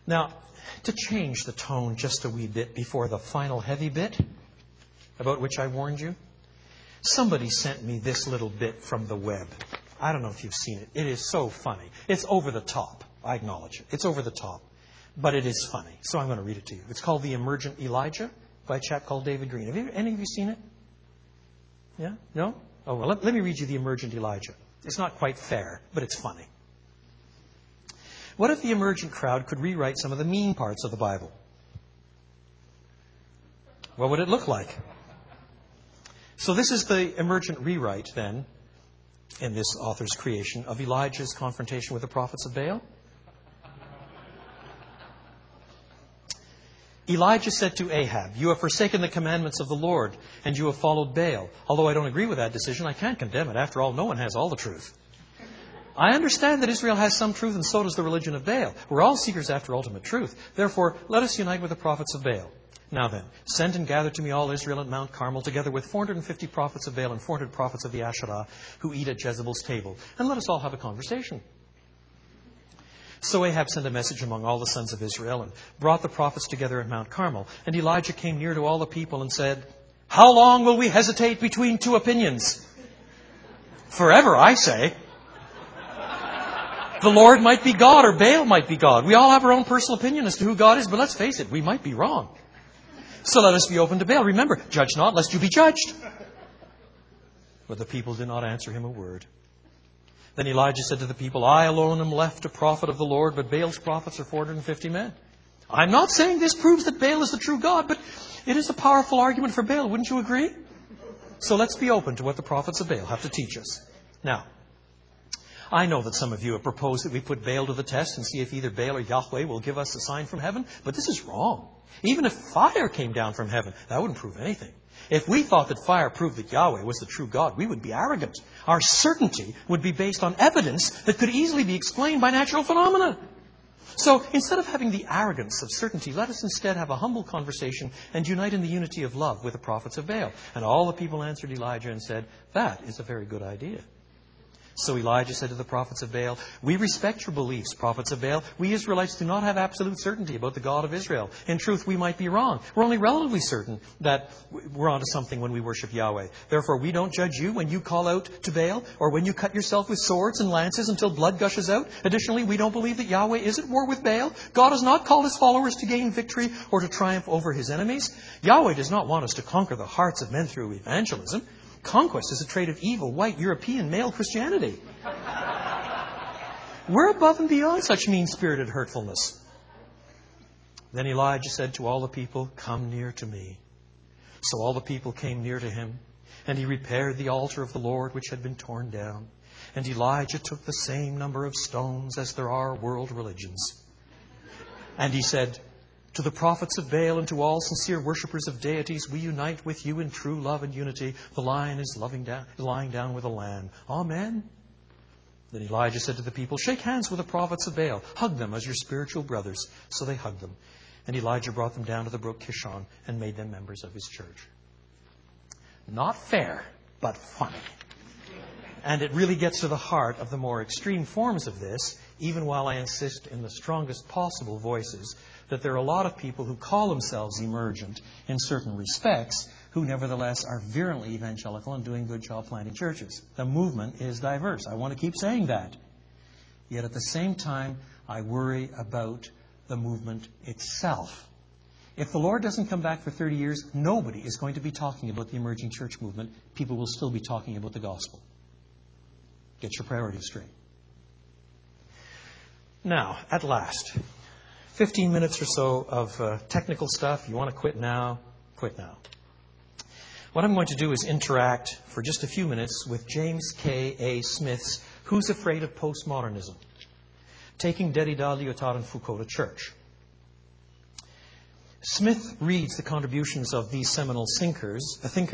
Now, to change the tone just a wee bit before the final heavy bit, about which I warned you, somebody sent me this little bit from the web. I don't know if you've seen it. It is so funny. It's over the top. I acknowledge it. It's over the top. But it is funny. So I'm going to read it to you. It's called The Emergent Elijah by a chap called David Green. Have any of you seen it? Yeah? No? Oh, well, let me read you The Emergent Elijah. It's not quite fair, but it's funny. What if the emergent crowd could rewrite some of the mean parts of the Bible? What would it look like? So this is the emergent rewrite, then, in this author's creation, of Elijah's confrontation with the prophets of Baal. Elijah said to Ahab, "You have forsaken the commandments of the Lord, and you have followed Baal. Although I don't agree with that decision, I can't condemn it. After all, no one has all the truth. I understand that Israel has some truth, and so does the religion of Baal. We're all seekers after ultimate truth. Therefore, let us unite with the prophets of Baal. Now then, send and gather to me all Israel at Mount Carmel, together with 450 prophets of Baal and 400 prophets of the Asherah, who eat at Jezebel's table. And let us all have a conversation." So Ahab sent a message among all the sons of Israel and brought the prophets together at Mount Carmel. And Elijah came near to all the people and said, "How long will we hesitate between two opinions? Forever, I say. The Lord might be God or Baal might be God. We all have our own personal opinion as to who God is, but let's face it, we might be wrong. So let us be open to Baal. Remember, judge not, lest you be judged." But the people did not answer him a word. Then Elijah said to the people, "I alone am left a prophet of the Lord, but Baal's prophets are 450 men. I'm not saying this proves that Baal is the true God, but it is a powerful argument for Baal. Wouldn't you agree? So let's be open to what the prophets of Baal have to teach us." Now, I know that some of you have proposed that we put Baal to the test and see if either Baal or Yahweh will give us a sign from heaven, but this is wrong. Even if fire came down from heaven, that wouldn't prove anything. If we thought that fire proved that Yahweh was the true God, we would be arrogant. Our certainty would be based on evidence that could easily be explained by natural phenomena. So instead of having the arrogance of certainty, let us instead have a humble conversation and unite in the unity of love with the prophets of Baal. And all the people answered Elijah and said, "That is a very good idea." So Elijah said to the prophets of Baal, "We respect your beliefs, prophets of Baal. We Israelites do not have absolute certainty about the God of Israel. In truth, we might be wrong. We're only relatively certain that we're onto something when we worship Yahweh. Therefore, we don't judge you when you call out to Baal or when you cut yourself with swords and lances until blood gushes out. Additionally, we don't believe that Yahweh is at war with Baal. God has not called his followers to gain victory or to triumph over his enemies. Yahweh does not want us to conquer the hearts of men through evangelism. Conquest is a trait of evil, white, European, male Christianity. We're above and beyond such mean-spirited hurtfulness." Then Elijah said to all the people, "Come near to me." So all the people came near to him, and he repaired the altar of the Lord which had been torn down. And Elijah took the same number of stones as there are world religions. And he said, "To the prophets of Baal and to all sincere worshippers of deities, we unite with you in true love and unity. The lion is lying down with the lamb. Amen." Then Elijah said to the people, "Shake hands with the prophets of Baal. Hug them as your spiritual brothers." So they hugged them. And Elijah brought them down to the brook Kishon and made them members of his church. Not fair, but funny. And it really gets to the heart of the more extreme forms of this, even while I insist in the strongest possible voices that there are a lot of people who call themselves emergent in certain respects who nevertheless are virulently evangelical and doing a good job planting churches. The movement is diverse. I want to keep saying that. Yet at the same time, I worry about the movement itself. If the Lord doesn't come back for 30 years, nobody is going to be talking about the emerging church movement. People will still be talking about the gospel. Get your priorities straight. Now, at last, 15 minutes or so of technical stuff. You want to quit now? Quit now. What I'm going to do is interact for just a few minutes with James K. A. Smith's Who's Afraid of Postmodernism? Taking Derrida, Lyotard, and Foucault to Church. Smith reads the contributions of these seminal thinkers,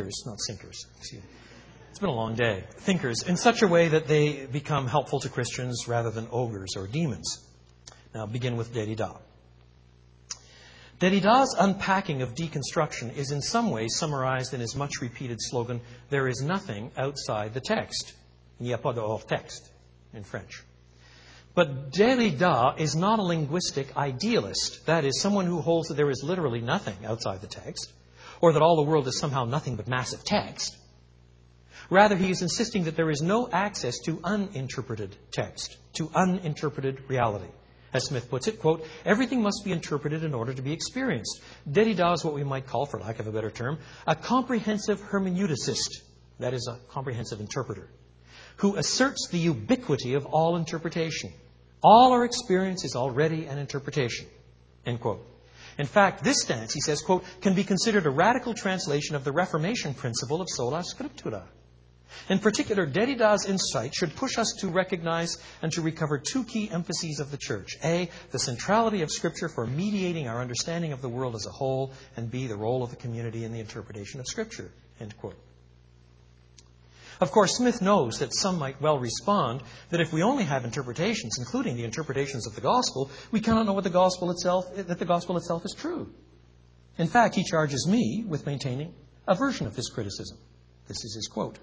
it's been a long day, thinkers, in such a way that they become helpful to Christians rather than ogres or demons. Now begin with Derrida. Derrida's unpacking of deconstruction is in some ways summarized in his much repeated slogan, "There is nothing outside the text." Il n'y a pas de hors texte in French. But Derrida is not a linguistic idealist. That is, someone who holds that there is literally nothing outside the text, or that all the world is somehow nothing but massive text. Rather, he is insisting that there is no access to uninterpreted text, to uninterpreted reality. As Smith puts it, quote, everything must be interpreted in order to be experienced. Derrida is what we might call, for lack of a better term, a comprehensive hermeneuticist. That is, a comprehensive interpreter, who asserts the ubiquity of all interpretation. All our experience is already an interpretation, end quote. In fact, this stance, he says, quote, can be considered a radical translation of the Reformation principle of sola scriptura. In particular, Derrida's insight should push us to recognize and to recover two key emphases of the Church. A, the centrality of Scripture for mediating our understanding of the world as a whole, and B, the role of the community in the interpretation of Scripture, end quote. Of course, Smith knows that some might well respond that if we only have interpretations, including the interpretations of the gospel, we cannot know that the gospel itself is true. In fact, he charges me with maintaining a version of this criticism. This is his quote.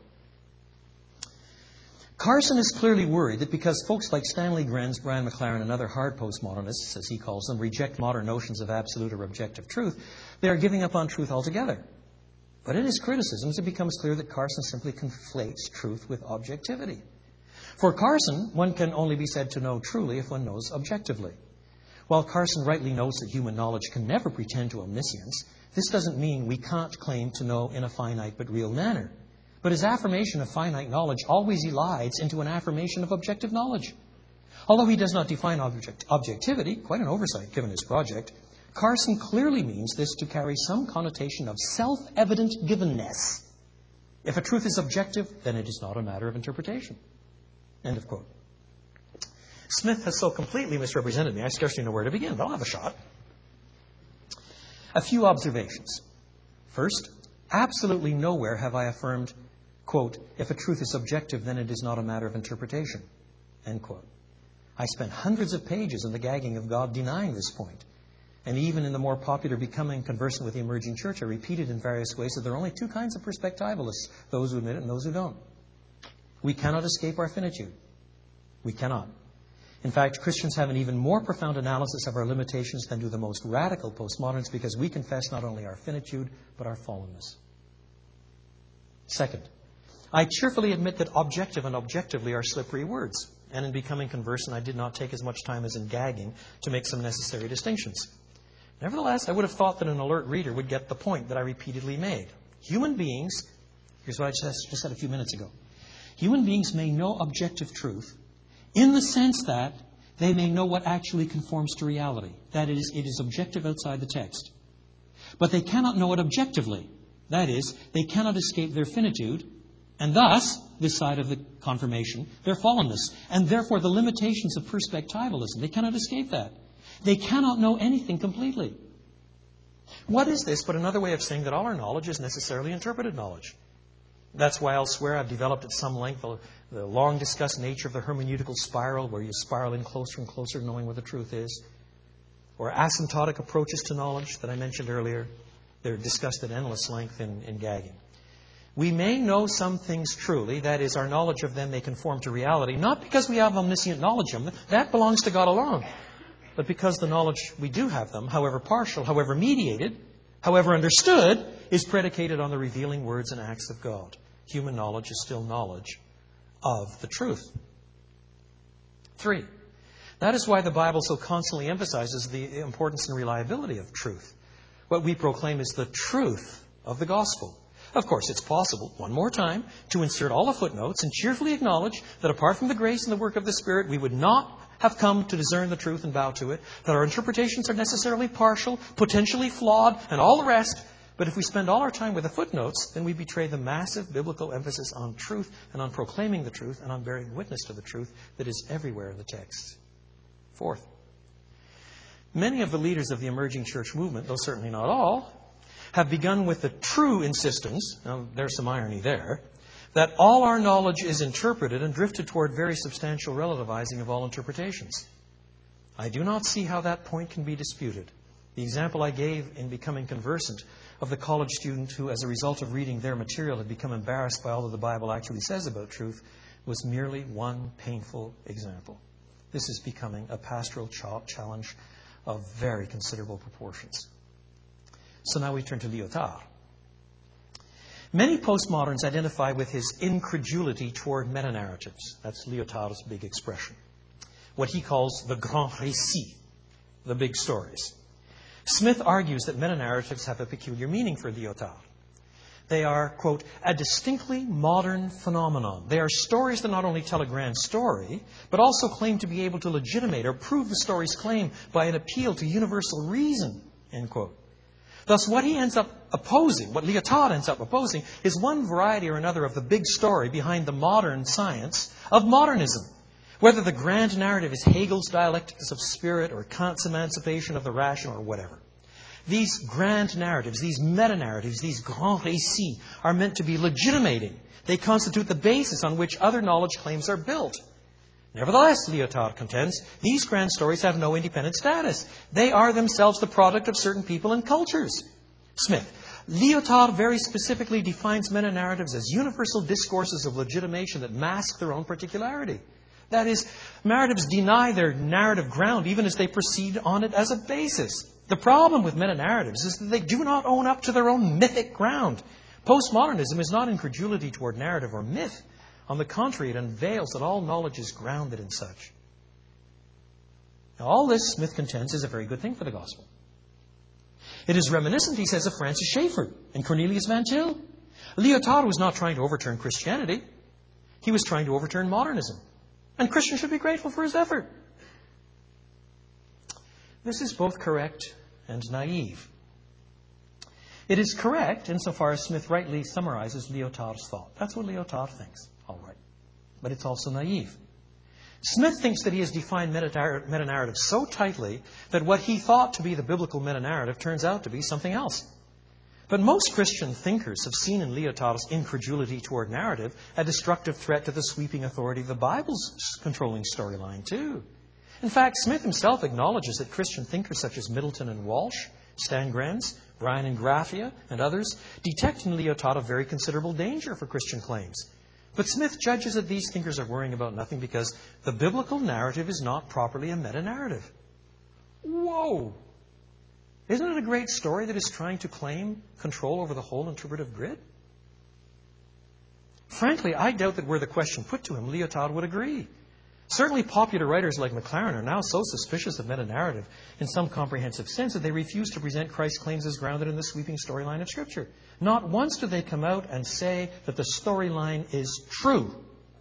Carson is clearly worried that because folks like Stanley Grenz, Brian McLaren, and other hard postmodernists, as he calls them, reject modern notions of absolute or objective truth, they are giving up on truth altogether. But in his criticisms, it becomes clear that Carson simply conflates truth with objectivity. For Carson, one can only be said to know truly if one knows objectively. While Carson rightly notes that human knowledge can never pretend to omniscience, this doesn't mean we can't claim to know in a finite but real manner. But his affirmation of finite knowledge always elides into an affirmation of objective knowledge. Although he does not define objectivity, quite an oversight given his project, Carson clearly means this to carry some connotation of self-evident givenness. If a truth is objective, then it is not a matter of interpretation. End of quote. Smith has so completely misrepresented me, I scarcely know where to begin, but I'll have a shot. A few observations. First, absolutely nowhere have I affirmed, quote, if a truth is objective, then it is not a matter of interpretation, end quote. I spent hundreds of pages in the gagging of God denying this point. And even in the more popular Becoming Conversant with the Emerging Church, I repeated in various ways that there are only two kinds of perspectivalists, those who admit it and those who don't. We cannot escape our finitude. We cannot. In fact, Christians have an even more profound analysis of our limitations than do the most radical postmoderns, because we confess not only our finitude, but our fallenness. Second, I cheerfully admit that objective and objectively are slippery words. And in Becoming Conversant, I did not take as much time as in gagging to make some necessary distinctions. Nevertheless, I would have thought that an alert reader would get the point that I repeatedly made. Human beings, here's what I just said a few minutes ago. Human beings may know objective truth in the sense that they may know what actually conforms to reality. That is, it is objective outside the text. But they cannot know it objectively. That is, they cannot escape their finitude, and thus, this side of the confirmation, their fallenness, and therefore the limitations of perspectivalism. They cannot escape that. They cannot know anything completely. What is this but another way of saying that all our knowledge is necessarily interpreted knowledge? That's why elsewhere I've developed at some length the long-discussed nature of the hermeneutical spiral, where you spiral in closer and closer to knowing what the truth is. Or asymptotic approaches to knowledge that I mentioned earlier. They're discussed at endless length in gagging. We may know some things truly, that is, our knowledge of them may conform to reality, not because we have omniscient knowledge of them, that belongs to God alone, but because the knowledge we do have them, however partial, however mediated, however understood, is predicated on the revealing words and acts of God. Human knowledge is still knowledge of the truth. 3, that is why the Bible so constantly emphasizes the importance and reliability of truth. What we proclaim is the truth of the gospel. Of course, it's possible, one more time, to insert all the footnotes and cheerfully acknowledge that apart from the grace and the work of the Spirit, we would not have come to discern the truth and bow to it, that our interpretations are necessarily partial, potentially flawed, and all the rest. But if we spend all our time with the footnotes, then we betray the massive biblical emphasis on truth and on proclaiming the truth and on bearing witness to the truth that is everywhere in the text. 4th, many of the leaders of the emerging church movement, though certainly not all, have begun with the true insistence, now there's some irony there, that all our knowledge is interpreted and drifted toward very substantial relativizing of all interpretations. I do not see how that point can be disputed. The example I gave in Becoming Conversant of the college student who, as a result of reading their material, had become embarrassed by all that the Bible actually says about truth was merely one painful example. This is becoming a pastoral challenge of very considerable proportions. So now we turn to Lyotard. Many postmoderns identify with his incredulity toward meta-narratives. That's Lyotard's big expression. What he calls the grand récit, the big stories. Smith argues that meta-narratives have a peculiar meaning for Lyotard. They are, quote, a distinctly modern phenomenon. They are stories that not only tell a grand story, but also claim to be able to legitimate or prove the story's claim by an appeal to universal reason, end quote. Thus, what he ends up opposing, what Lyotard ends up opposing, is one variety or another of the big story behind the modern science of modernism. Whether the grand narrative is Hegel's dialectics of spirit or Kant's emancipation of the rational or whatever. These grand narratives, these meta-narratives, these grands récits are meant to be legitimating. They constitute the basis on which other knowledge claims are built. Nevertheless, Lyotard contends, these grand stories have no independent status. They are themselves the product of certain people and cultures. Smith. Lyotard very specifically defines meta-narratives as universal discourses of legitimation that mask their own particularity. That is, narratives deny their narrative ground even as they proceed on it as a basis. The problem with meta-narratives is that they do not own up to their own mythic ground. Postmodernism is not incredulity toward narrative or myth. On the contrary, it unveils that all knowledge is grounded in such. Now, all this, Smith contends, is a very good thing for the gospel. It is reminiscent, he says, of Francis Schaeffer and Cornelius Van Til. Lyotard was not trying to overturn Christianity. He was trying to overturn modernism. And Christians should be grateful for his effort. This is both correct and naive. It is correct insofar as Smith rightly summarizes Lyotard's thought. That's what Lyotard thinks. All right. But it's also naive. Smith thinks that he has defined meta-narrative so tightly that what he thought to be the biblical meta-narrative turns out to be something else. But most Christian thinkers have seen in Lyotard's incredulity toward narrative a destructive threat to the sweeping authority of the Bible's controlling storyline, too. In fact, Smith himself acknowledges that Christian thinkers such as Middleton and Walsh, Stan Grenz, Bryan and Graffia, and others detect in Lyotard a very considerable danger for Christian claims. But Smith judges that these thinkers are worrying about nothing because the biblical narrative is not properly a meta-narrative. Whoa! Isn't it a great story that is trying to claim control over the whole interpretive grid? Frankly, I doubt that were the question put to him, Lyotard would agree. Certainly popular writers like Maclaren are now so suspicious of meta-narrative in some comprehensive sense that they refuse to present Christ's claims as grounded in the sweeping storyline of Scripture. Not once do they come out and say that the storyline is true.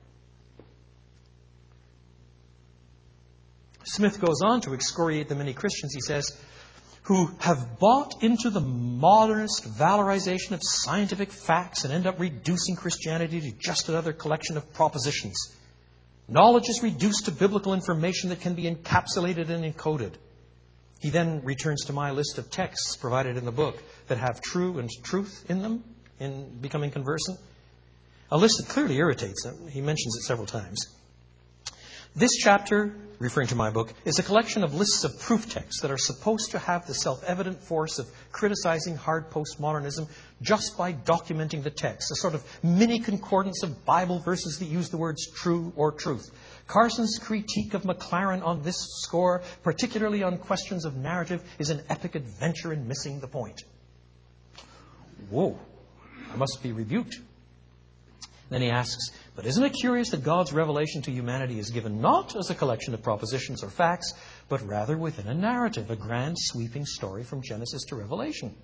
Smith goes on to excoriate the many Christians, he says, who have bought into the modernist valorization of scientific facts and end up reducing Christianity to just another collection of propositions. Knowledge is reduced to biblical information that can be encapsulated and encoded. He then returns to my list of texts provided in the book that have true and truth in them in becoming conversant. A list that clearly irritates him. He mentions it several times. This chapter, referring to my book, is a collection of lists of proof texts that are supposed to have the self-evident force of criticizing hard postmodernism just by documenting the text, a sort of mini concordance of Bible verses that use the words true or truth. Carson's critique of Maclaren on this score, particularly on questions of narrative, is an epic adventure in missing the point. Whoa, I must be rebuked. Then he asks, but isn't it curious that God's revelation to humanity is given not as a collection of propositions or facts, but rather within a narrative, a grand sweeping story from Genesis to Revelation?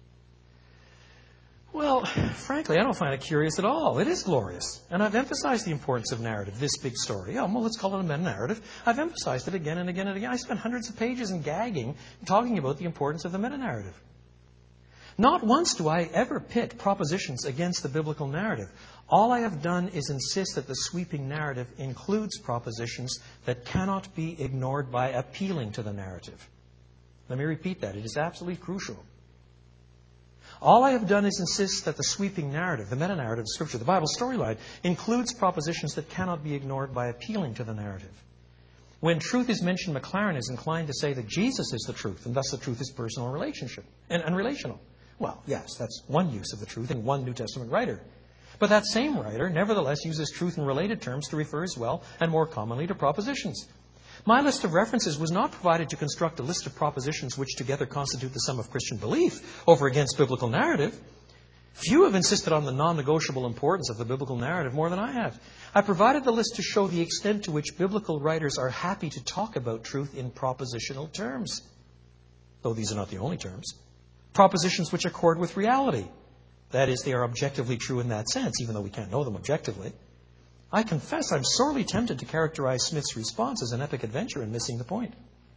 Well, frankly, I don't find it curious at all. It is glorious. And I've emphasized the importance of narrative, this big story. Oh, well, let's call it a meta-narrative. I've emphasized it again and again and again. I spent hundreds of pages in gagging talking about the importance of the meta-narrative. Not once do I ever pit propositions against the biblical narrative. All I have done is insist that the sweeping narrative includes propositions that cannot be ignored by appealing to the narrative. Let me repeat that. It is absolutely crucial. All I have done is insist that the sweeping narrative, the meta-narrative of Scripture, the Bible storyline, includes propositions that cannot be ignored by appealing to the narrative. When truth is mentioned, Maclaren is inclined to say that Jesus is the truth, and thus the truth is personal relationship and relational. Well, yes, that's one use of the truth in one New Testament writer. But that same writer nevertheless uses truth in related terms to refer as well and more commonly to propositions. My list of references was not provided to construct a list of propositions which together constitute the sum of Christian belief over against biblical narrative. Few have insisted on the non-negotiable importance of the biblical narrative more than I have. I provided the list to show the extent to which biblical writers are happy to talk about truth in propositional terms, though these are not the only terms. Propositions which accord with reality. That is, they are objectively true in that sense, even though we can't know them objectively. I confess I'm sorely tempted to characterize Smith's response as an epic adventure and missing the point.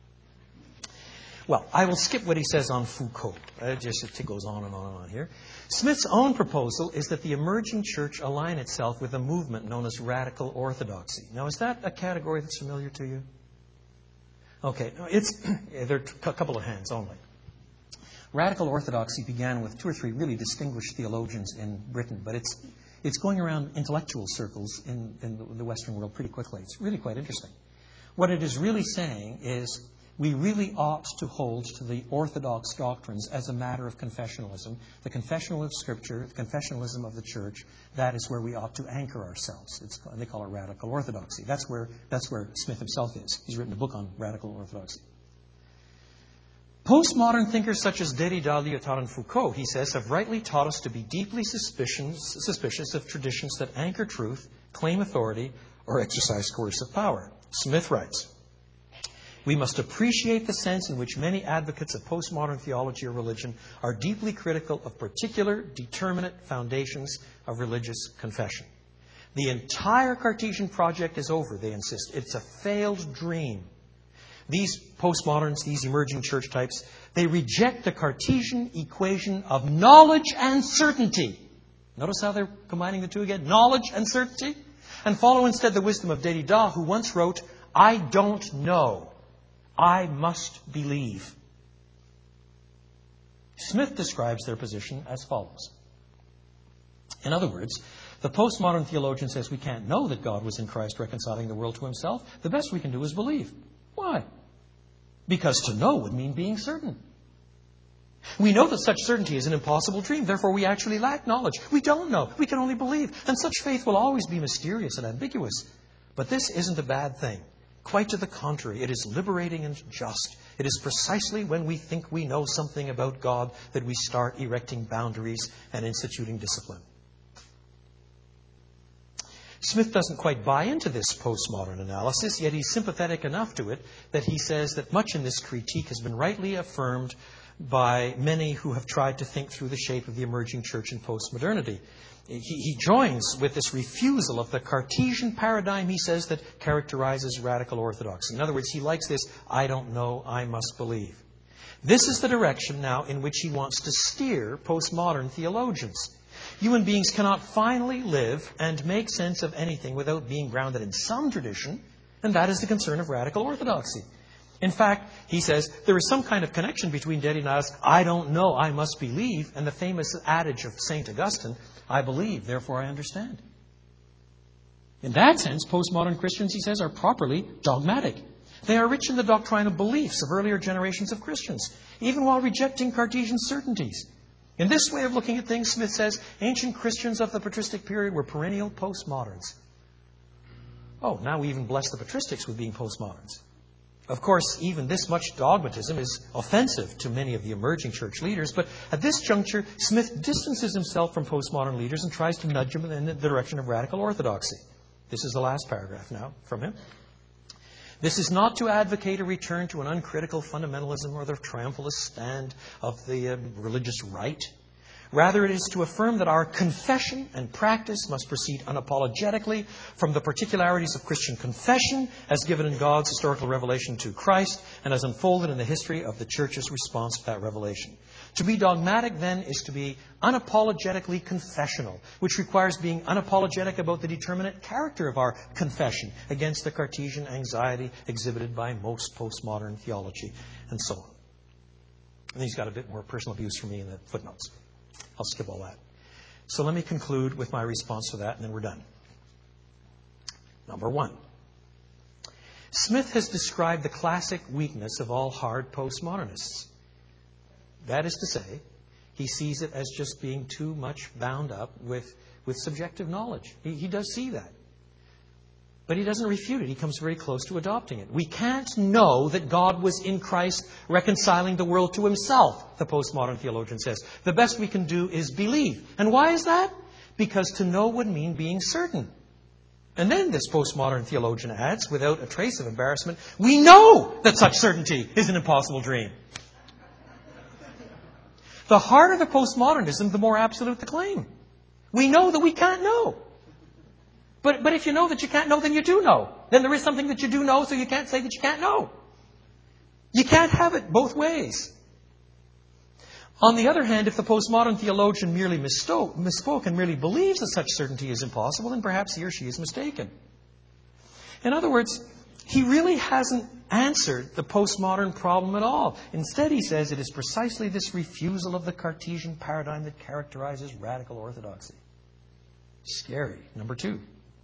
Well, I will skip what he says on Foucault. It goes on and on and on here. Smith's own proposal is that the emerging church align itself with a movement known as radical orthodoxy. Now, is that a category that's familiar to you? Okay, no, there are a couple of hands only. Radical orthodoxy began with 2 or 3 really distinguished theologians in Britain, but it's going around intellectual circles in the Western world pretty quickly. It's really quite interesting. What it is really saying is we really ought to hold to the orthodox doctrines as a matter of confessionalism. The confessional of Scripture, the confessionalism of the church, that is where we ought to anchor ourselves. They call it radical orthodoxy. That's where Smith himself is. He's written a book on radical orthodoxy. Postmodern thinkers such as Derrida, Lyotard, and Foucault, he says, have rightly taught us to be deeply suspicious of traditions that anchor truth, claim authority, or exercise coercive power. Smith writes, we must appreciate the sense in which many advocates of postmodern theology or religion are deeply critical of particular, determinate foundations of religious confession. The entire Cartesian project is over, they insist. It's a failed dream. These postmoderns, these emerging church types, they reject the Cartesian equation of knowledge and certainty. Notice how they're combining the two again? Knowledge and certainty. And follow instead the wisdom of Derrida, who once wrote, I don't know. I must believe. Smith describes their position as follows. In other words, the postmodern theologian says we can't know that God was in Christ reconciling the world to himself. The best we can do is believe. Why? Because to know would mean being certain. We know that such certainty is an impossible dream. Therefore, we actually lack knowledge. We don't know. We can only believe. And such faith will always be mysterious and ambiguous. But this isn't a bad thing. Quite to the contrary, it is liberating and just. It is precisely when we think we know something about God that we start erecting boundaries and instituting discipline. Smith doesn't quite buy into this postmodern analysis, yet he's sympathetic enough to it that he says that much in this critique has been rightly affirmed by many who have tried to think through the shape of the emerging church in postmodernity. He joins with this refusal of the Cartesian paradigm, he says, that characterizes radical orthodoxy. In other words, he likes this, I don't know, I must believe. This is the direction now in which he wants to steer postmodern theologians. Human beings cannot finally live and make sense of anything without being grounded in some tradition, and that is the concern of radical orthodoxy. In fact, he says, there is some kind of connection between Derrida's I don't know, I must believe, and the famous adage of St. Augustine, I believe, therefore I understand. In that sense, postmodern Christians, he says, are properly dogmatic. They are rich in the doctrinal beliefs of earlier generations of Christians, even while rejecting Cartesian certainties. In this way of looking at things, Smith says, ancient Christians of the patristic period were perennial postmoderns. Oh, now we even bless the patristics with being postmoderns. Of course, even this much dogmatism is offensive to many of the emerging church leaders, but at this juncture, Smith distances himself from postmodern leaders and tries to nudge them in the direction of radical orthodoxy. This is the last paragraph now from him. This is not to advocate a return to an uncritical fundamentalism or the triumphalist stand of the religious right. Rather, it is to affirm that our confession and practice must proceed unapologetically from the particularities of Christian confession as given in God's historical revelation to Christ and as unfolded in the history of the Church's response to that revelation. To be dogmatic, then, is to be unapologetically confessional, which requires being unapologetic about the determinate character of our confession against the Cartesian anxiety exhibited by most postmodern theology, and so on. And he's got a bit more personal abuse for me in the footnotes. I'll skip all that. So let me conclude with my response to that, and then we're done. Number one. Smith has described the classic weakness of all hard postmodernists. That is to say, he sees it as just being too much bound up with subjective knowledge. He does see that. But he doesn't refute it. He comes very close to adopting it. We can't know that God was in Christ reconciling the world to himself, the postmodern theologian says. The best we can do is believe. And why is that? Because to know would mean being certain. And then this postmodern theologian adds, without a trace of embarrassment, we know that such certainty is an impossible dream. The harder the postmodernism, the more absolute the claim. We know that we can't know. But if you know that you can't know, then you do know. Then there is something that you do know, so you can't say that you can't know. You can't have it both ways. On the other hand, if the postmodern theologian merely misspoke and merely believes that such certainty is impossible, then perhaps he or she is mistaken. In other words, he really hasn't answered the postmodern problem at all. Instead, he says it is precisely this refusal of the Cartesian paradigm that characterizes radical orthodoxy. Scary. Number 2.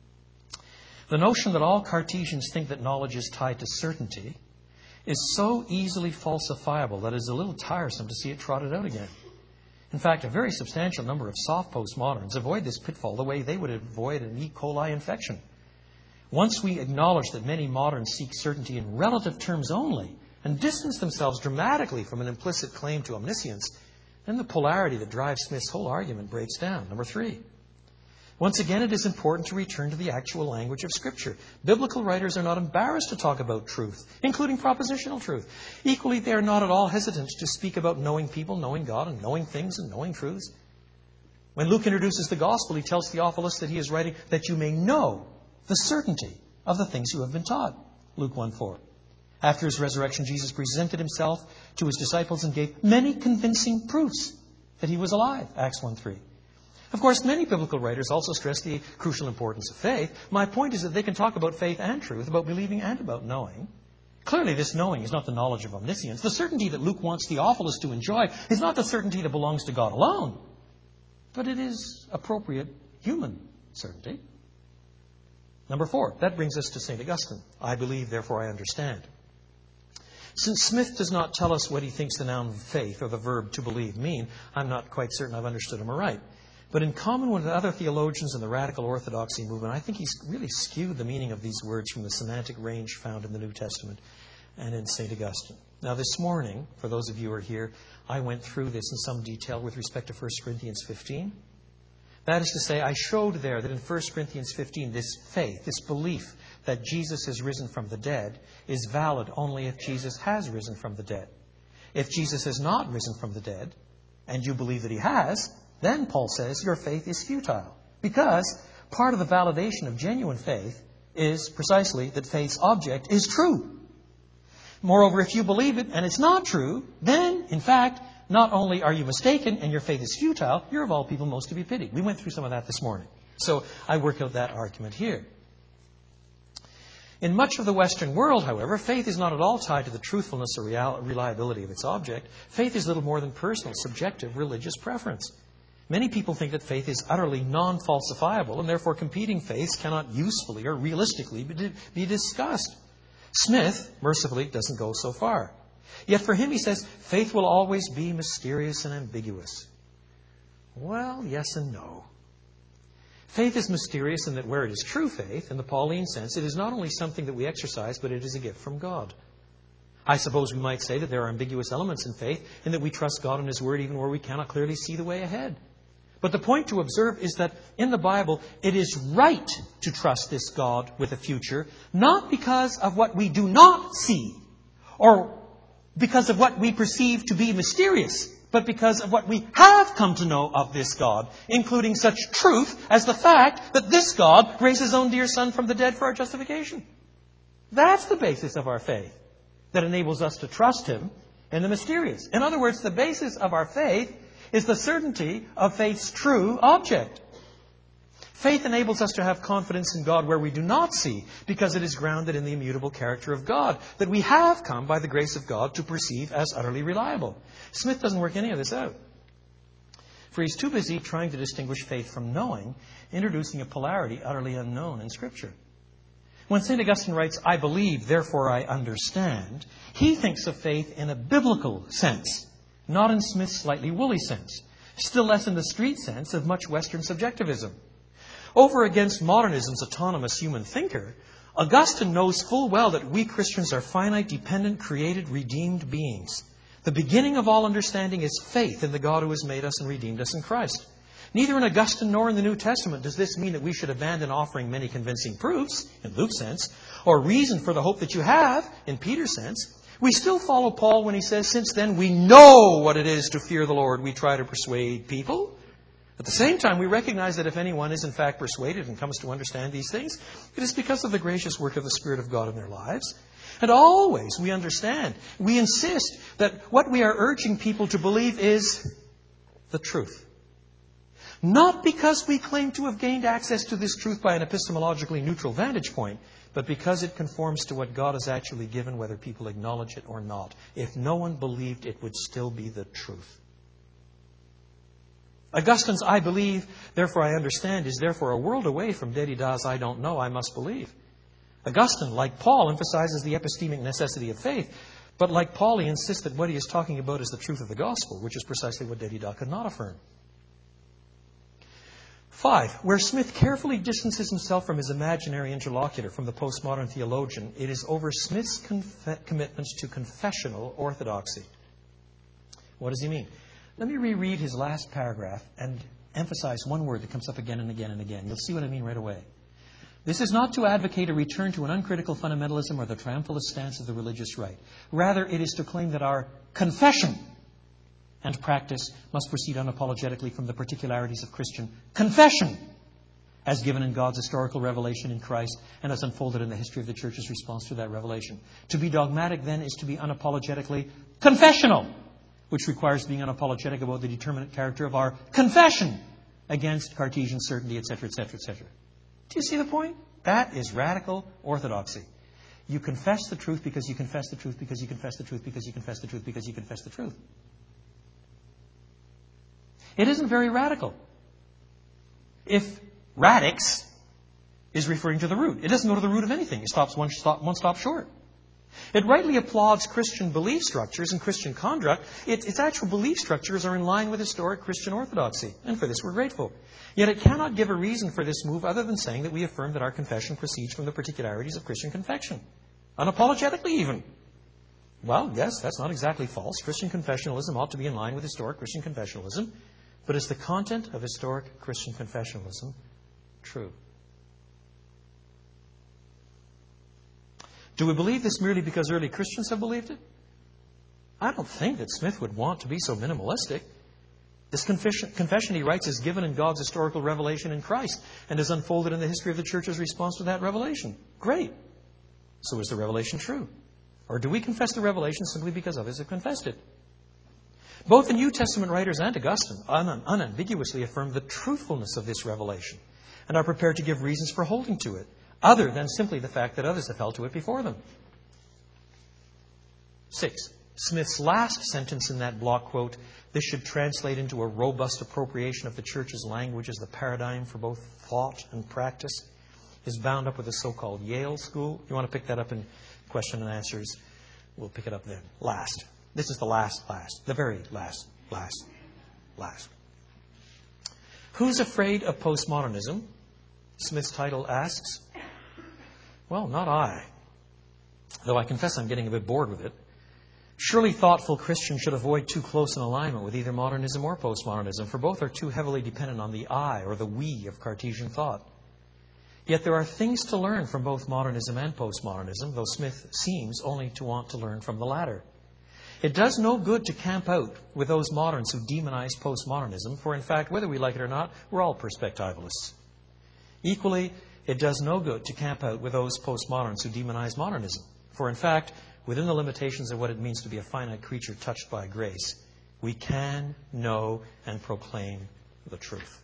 The notion that all Cartesians think that knowledge is tied to certainty is so easily falsifiable that it is a little tiresome to see it trotted out again. In fact, a very substantial number of soft postmoderns avoid this pitfall the way they would avoid an E. coli infection. Once we acknowledge that many moderns seek certainty in relative terms only and distance themselves dramatically from an implicit claim to omniscience, then the polarity that drives Smith's whole argument breaks down. Number 3. Once again, it is important to return to the actual language of Scripture. Biblical writers are not embarrassed to talk about truth, including propositional truth. Equally, they are not at all hesitant to speak about knowing people, knowing God, and knowing things and knowing truths. When Luke introduces the gospel, he tells Theophilus that he is writing that you may know the certainty of the things you have been taught. Luke 1:4. After his resurrection, Jesus presented himself to his disciples and gave many convincing proofs that he was alive. Acts 1:3. Of course, many biblical writers also stress the crucial importance of faith. My point is that they can talk about faith and truth, about believing and about knowing. Clearly, this knowing is not the knowledge of omniscience. The certainty that Luke wants Theophilus to enjoy is not the certainty that belongs to God alone, but it is appropriate human certainty. Number 4, that brings us to St. Augustine. I believe, therefore I understand. Since Smith does not tell us what he thinks the noun faith or the verb to believe mean, I'm not quite certain I've understood him aright. But in common with other theologians in the radical orthodoxy movement, I think he's really skewed the meaning of these words from the semantic range found in the New Testament and in St. Augustine. Now, this morning, for those of you who are here, I went through this in some detail with respect to 1 Corinthians 15. That is to say, I showed there that in 1 Corinthians 15, this faith, this belief that Jesus has risen from the dead is valid only if Jesus has risen from the dead. If Jesus has not risen from the dead, and you believe that he has, then, Paul says, your faith is futile. Because part of the validation of genuine faith is precisely that faith's object is true. Moreover, if you believe it and it's not true, then, in fact, not only are you mistaken and your faith is futile, you're of all people most to be pitied. We went through some of that this morning. So I work out that argument here. In much of the Western world, however, faith is not at all tied to the truthfulness or reliability of its object. Faith is little more than personal, subjective, religious preference. Many people think that faith is utterly non-falsifiable, and therefore competing faiths cannot usefully or realistically be discussed. Smith, mercifully, doesn't go so far. Yet for him, he says, faith will always be mysterious and ambiguous. Well, yes and no. Faith is mysterious in that where it is true faith, in the Pauline sense, it is not only something that we exercise, but it is a gift from God. I suppose we might say that there are ambiguous elements in faith, in that we trust God and His Word even where we cannot clearly see the way ahead. But the point to observe is that in the Bible, it is right to trust this God with a future, not because of what we do not see, or because of what we perceive to be mysterious, but because of what we have come to know of this God, including such truth as the fact that this God raised His own dear Son from the dead for our justification. That's the basis of our faith that enables us to trust Him in the mysterious. In other words, the basis of our faith is the certainty of faith's true object. Faith enables us to have confidence in God where we do not see, because it is grounded in the immutable character of God that we have come by the grace of God to perceive as utterly reliable. Smith doesn't work any of this out, for he's too busy trying to distinguish faith from knowing, introducing a polarity utterly unknown in Scripture. When St. Augustine writes, I believe, therefore I understand, he thinks of faith in a biblical sense, not in Smith's slightly woolly sense, still less in the street sense of much Western subjectivism. Over against modernism's autonomous human thinker, Augustine knows full well that we Christians are finite, dependent, created, redeemed beings. The beginning of all understanding is faith in the God who has made us and redeemed us in Christ. Neither in Augustine nor in the New Testament does this mean that we should abandon offering many convincing proofs, in Luke's sense, or reason for the hope that you have, in Peter's sense. We still follow Paul when he says, since then we know what it is to fear the Lord, we try to persuade people. At the same time, we recognize that if anyone is in fact persuaded and comes to understand these things, it is because of the gracious work of the Spirit of God in their lives. And always we understand, we insist that what we are urging people to believe is the truth. Not because we claim to have gained access to this truth by an epistemologically neutral vantage point, but because it conforms to what God has actually given, whether people acknowledge it or not. If no one believed, it would still be the truth. Augustine's I believe, therefore I understand is therefore a world away from Derrida's I don't know, I must believe. Augustine, like Paul, emphasizes the epistemic necessity of faith, but like Paul, he insists that what he is talking about is the truth of the gospel, which is precisely what Derrida could not affirm. 5. Where Smith carefully distances himself from his imaginary interlocutor, from the postmodern theologian, it is over Smith's commitments to confessional orthodoxy. What does he mean? Let me reread his last paragraph and emphasize one word that comes up again and again and again. You'll see what I mean right away. This is not to advocate a return to an uncritical fundamentalism or the triumphalist stance of the religious right. Rather, it is to claim that our confession and practice must proceed unapologetically from the particularities of Christian confession, as given in God's historical revelation in Christ and as unfolded in the history of the Church's response to that revelation. To be dogmatic, then, is to be unapologetically confessional, which requires being unapologetic about the determinate character of our confession against Cartesian certainty, etc., etc., etc. Do you see the point? That is radical orthodoxy. You confess the truth because you confess the truth because you confess the truth because you confess the truth because you confess the truth. It isn't very radical. If radix is referring to the root, it doesn't go to the root of anything. It stops one stop short. It rightly applauds Christian belief structures and Christian conduct. Its actual belief structures are in line with historic Christian orthodoxy. And for this we're grateful. Yet it cannot give a reason for this move other than saying that we affirm that our confession proceeds from the particularities of Christian confession. Unapologetically even. Well, yes, that's not exactly false. Christian confessionalism ought to be in line with historic Christian confessionalism. But is the content of historic Christian confessionalism true? Do we believe this merely because early Christians have believed it? I don't think that Smith would want to be so minimalistic. This confession he writes is given in God's historical revelation in Christ and is unfolded in the history of the Church's response to that revelation. Great. So is the revelation true? Or do we confess the revelation simply because others have confessed it? Both the New Testament writers and Augustine unambiguously affirm the truthfulness of this revelation and are prepared to give reasons for holding to it, other than simply the fact that others have held to it before them. 6. Smith's last sentence in that block, quote, this should translate into a robust appropriation of the Church's language as the paradigm for both thought and practice, is bound up with the so-called Yale School. If you want to pick that up in question and answers, we'll pick it up then. Last. This is the last. The very last. Who's afraid of postmodernism? Smith's title asks. Well, not I. Though I confess I'm getting a bit bored with it. Surely thoughtful Christians should avoid too close an alignment with either modernism or postmodernism, for both are too heavily dependent on the I or the we of Cartesian thought. Yet there are things to learn from both modernism and postmodernism, though Smith seems only to want to learn from the latter. It does no good to camp out with those moderns who demonize postmodernism, for in fact, whether we like it or not, we're all perspectivalists. Equally, it does no good to camp out with those postmoderns who demonize modernism, for in fact, within the limitations of what it means to be a finite creature touched by grace, we can know and proclaim the truth.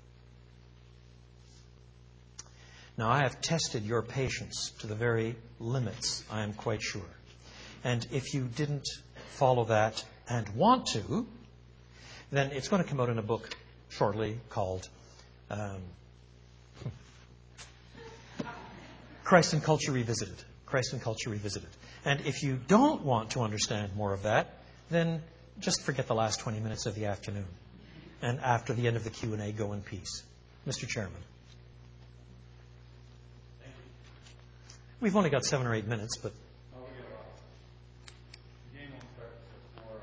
Now, I have tested your patience to the very limits, I am quite sure. And if you didn't follow that and want to, then it's going to come out in a book shortly called Christ and Culture Revisited. Christ and Culture Revisited. And if you don't want to understand more of that, then just forget the last 20 minutes of the afternoon. And after the end of the Q&A, go in peace. Mr. Chairman. We've only got 7 or 8 minutes, but... The game won't start before,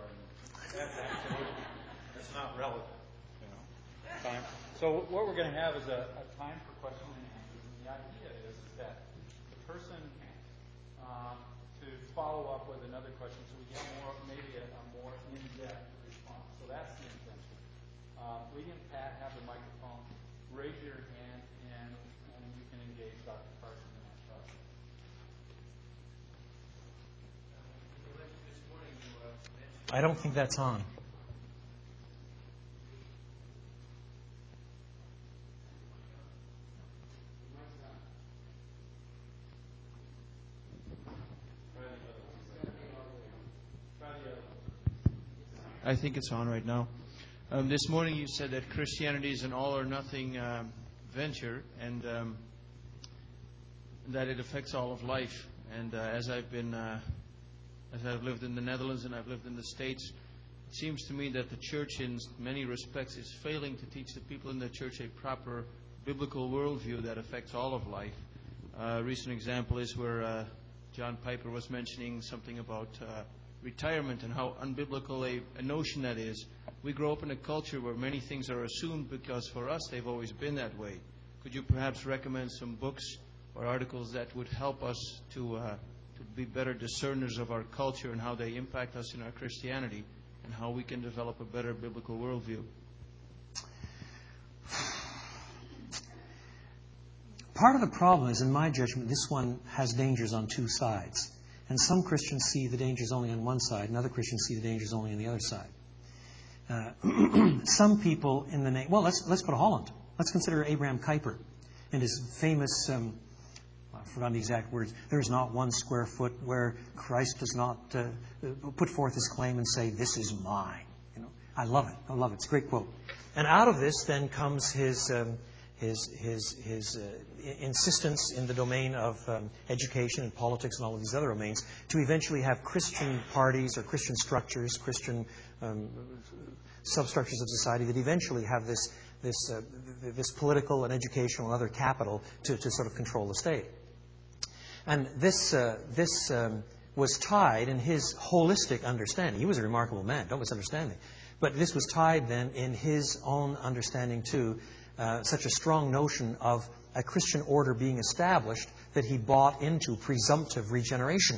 that's not relevant, time. So what we're going to have is a time for questions and answers, and the idea is that the person to follow up with another question, so we get maybe a more in-depth response. So that's the intention. Lee and Pat have the microphone. Raise your hand, and you can engage Dr. Carson in that process. I don't think that's on. I think it's on right now. This morning you said that Christianity is an all-or-nothing venture, and that it affects all of life. And as I've lived in the Netherlands and I've lived in the States, it seems to me that the church, in many respects, is failing to teach the people in the church a proper biblical worldview that affects all of life. A recent example is where John Piper was mentioning something about retirement and how unbiblical a notion that is. We grow up in a culture where many things are assumed because for us they've always been that way. Could you perhaps recommend some books or articles that would help us to be better discerners of our culture and how they impact us in our Christianity and how we can develop a better biblical worldview? Part of the problem is, in my judgment, this one has dangers on two sides. And some Christians see the dangers only on one side, and other Christians see the dangers only on the other side. Some people in the name... Well, let's go to Holland. Let's consider Abraham Kuyper and his famous... I forgot the exact words. There is not one square foot where Christ does not put forth his claim and say, "This is mine." I love it. I love it. It's a great quote. And out of this then comes his insistence in the domain of education and politics and all of these other domains to eventually have Christian parties or Christian structures, Christian substructures of society that eventually have this political and educational and other capital to sort of control the state. And this was tied in his holistic understanding. He was a remarkable man, don't misunderstand me. But this was tied then in his own understanding to such a strong notion of a Christian order being established that he bought into presumptive regeneration.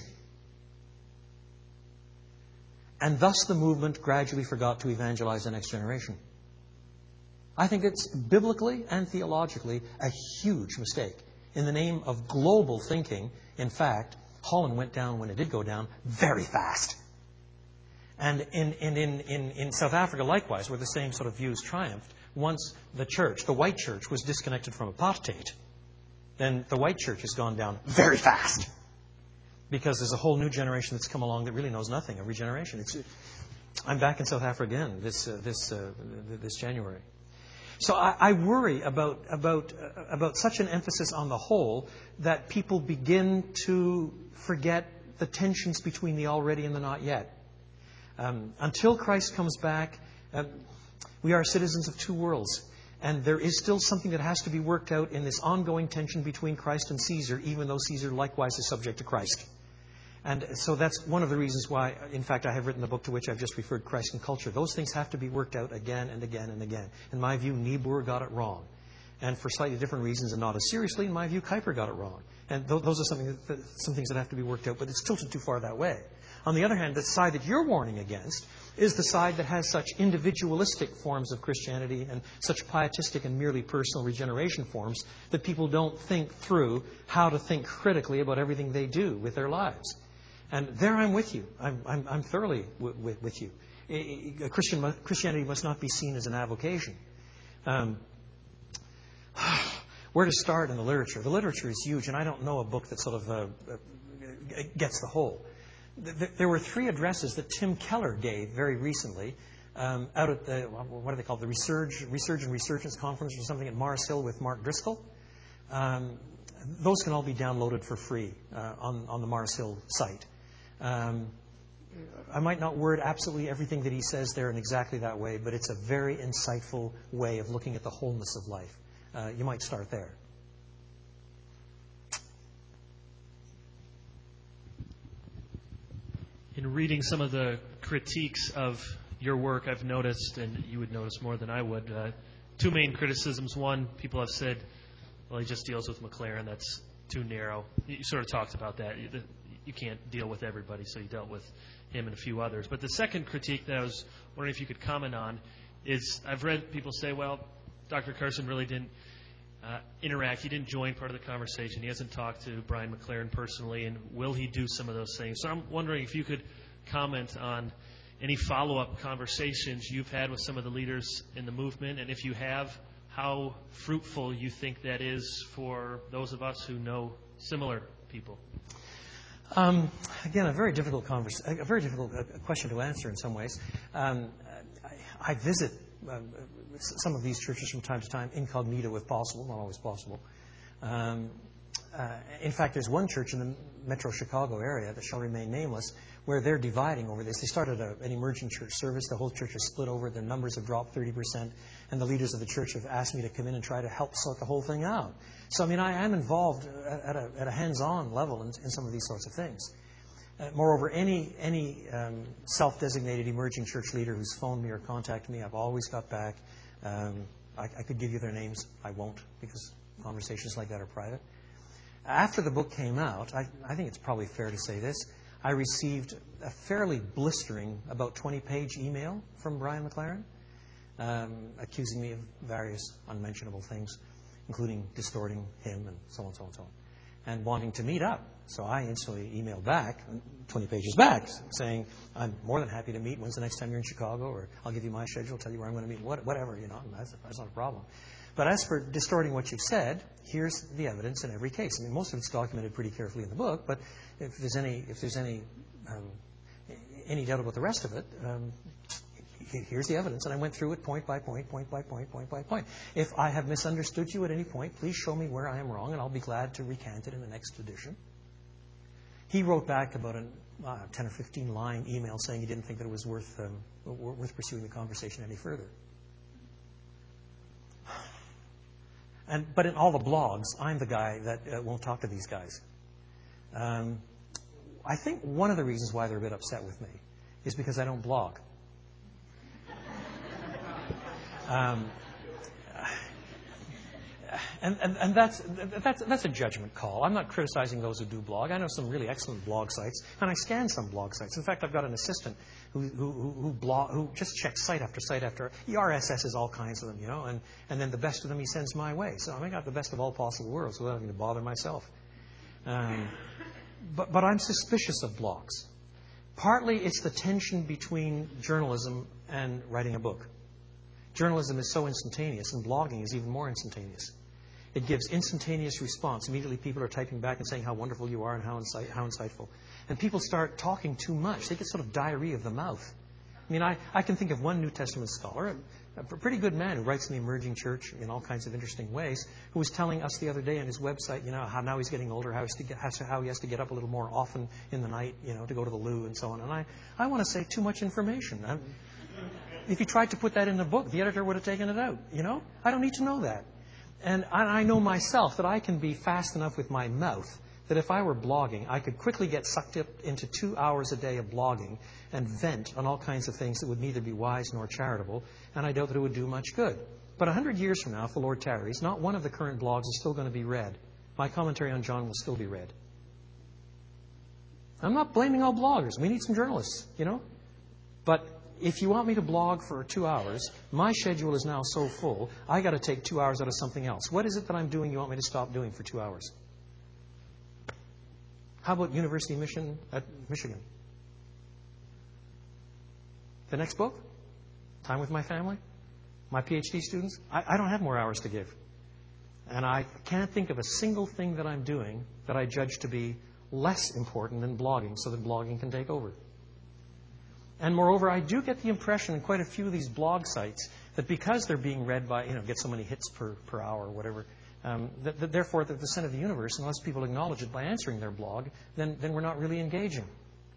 And thus the movement gradually forgot to evangelize the next generation. I think it's biblically and theologically a huge mistake. In the name of global thinking, in fact, Holland went down, when it did go down, very fast. And in South Africa, likewise, where the same sort of views triumphed, once the church, the white church, was disconnected from apartheid, then the white church has gone down very fast. Because there's a whole new generation that's come along that really knows nothing of regeneration. I'm back in South Africa again this January. So I worry about such an emphasis on the whole that people begin to forget the tensions between the already and the not yet. Until Christ comes back, we are citizens of two worlds. And there is still something that has to be worked out in this ongoing tension between Christ and Caesar, even though Caesar likewise is subject to Christ. And so that's one of the reasons why, in fact, I have written the book to which I've just referred, Christ and Culture. Those things have to be worked out again and again and again. In my view, Niebuhr got it wrong. And for slightly different reasons and not as seriously, in my view, Kuyper got it wrong. And those are some things that have to be worked out, but it's tilted too far that way. On the other hand, the side that you're warning against is the side that has such individualistic forms of Christianity and such pietistic and merely personal regeneration forms that people don't think through how to think critically about everything they do with their lives. And there I'm with you. I'm thoroughly with you. Christianity must not be seen as an avocation. Where to start in the literature? The literature is huge, and I don't know a book that sort of gets the whole. There were 3 addresses that Tim Keller gave very recently out at the, what do they call it, the Resurge and Resurgence Conference or something at Mars Hill with Mark Driscoll. Those can all be downloaded for free on the Mars Hill site. I might not word absolutely everything that he says there in exactly that way, but it's a very insightful way of looking at the wholeness of life. You might start there. in reading some of the critiques of your work, I've noticed, and you would notice more than I would, two main criticisms. One, people have said, well, he just deals with McLaren. That's too narrow. You sort of talked about that. You can't deal with everybody, so you dealt with him and a few others. But the second critique that I was wondering if you could comment on is I've read people say, well, Dr. Carson really didn't interact. He didn't join part of the conversation. He hasn't talked to Brian McLaren personally, and will he do some of those things? So I'm wondering if you could comment on any follow-up conversations you've had with some of the leaders in the movement, and if you have, how fruitful you think that is for those of us who know similar people. Again, a very difficult question to answer in some ways. I visit some of these churches from time to time, incognito if possible, not always possible. In fact, there's one church in the Metro Chicago area that shall remain nameless where they're dividing over this. They started an emerging church service. The whole church is split over. Their numbers have dropped 30%, and the leaders of the church have asked me to come in and try to help sort the whole thing out. So, I mean, I am involved at a hands-on level in some of these sorts of things. Moreover, any self-designated emerging church leader who's phoned me or contacted me, I've always got back. I could give you their names. I won't, because conversations like that are private. After the book came out, I think it's probably fair to say this, I received a fairly blistering, about 20-page email from Brian McLaren, accusing me of various unmentionable things, including distorting him and so on, and wanting to meet up. So I instantly emailed back, 20 pages back, saying, I'm more than happy to meet. When's the next time you're in Chicago? Or I'll give you my schedule, tell you where I'm going to meet, whatever, that's not a problem. But as for distorting what you've said, here's the evidence in every case. I mean, most of it's documented pretty carefully in the book, but if there's any doubt about the rest of it, here's the evidence. And I went through it point by point. If I have misunderstood you at any point, please show me where I am wrong, and I'll be glad to recant it in the next edition. He wrote back about a 10 or 15 line email saying he didn't think that it was worth pursuing the conversation any further. But in all the blogs, I'm the guy that won't talk to these guys. I think one of the reasons why they're a bit upset with me is because I don't blog. And that's a judgment call. I'm not criticizing those who do blog. I know some really excellent blog sites, and I scan some blog sites. In fact, I've got an assistant who just checks site after site after. He RSSes all kinds of them, and then the best of them he sends my way. So I got the best of all possible worlds without having to bother myself. But I'm suspicious of blogs. Partly it's the tension between journalism and writing a book. Journalism is so instantaneous, and blogging is even more instantaneous. It gives instantaneous response. Immediately people are typing back and saying how wonderful you are and how insightful. And people start talking too much. They get sort of diarrhea of the mouth. I mean, I can think of one New Testament scholar, a pretty good man who writes in the emerging church in all kinds of interesting ways, who was telling us the other day on his website, how now he's getting older, how he has to get up a little more often in the night, to go to the loo and so on. And I want to say too much information. If he tried to put that in the book, the editor would have taken it out. I don't need to know that. And I know myself that I can be fast enough with my mouth that if I were blogging, I could quickly get sucked up into 2 hours a day of blogging and vent on all kinds of things that would neither be wise nor charitable, and I doubt that it would do much good. But 100 years from now, if the Lord tarries, not one of the current blogs is still going to be read. My commentary on John will still be read. I'm not blaming all bloggers. We need some journalists, But if you want me to blog for 2 hours, my schedule is now so full, I got to take 2 hours out of something else. What is it that I'm doing you want me to stop doing for 2 hours? How about University Mission at Michigan? The next book? Time with my family? My PhD students? I don't have more hours to give. And I can't think of a single thing that I'm doing that I judge to be less important than blogging so that blogging can take over. And moreover, I do get the impression in quite a few of these blog sites that because they're being read by, get so many hits per hour or whatever, that therefore they're the center of the universe, unless people acknowledge it by answering their blog, then we're not really engaging.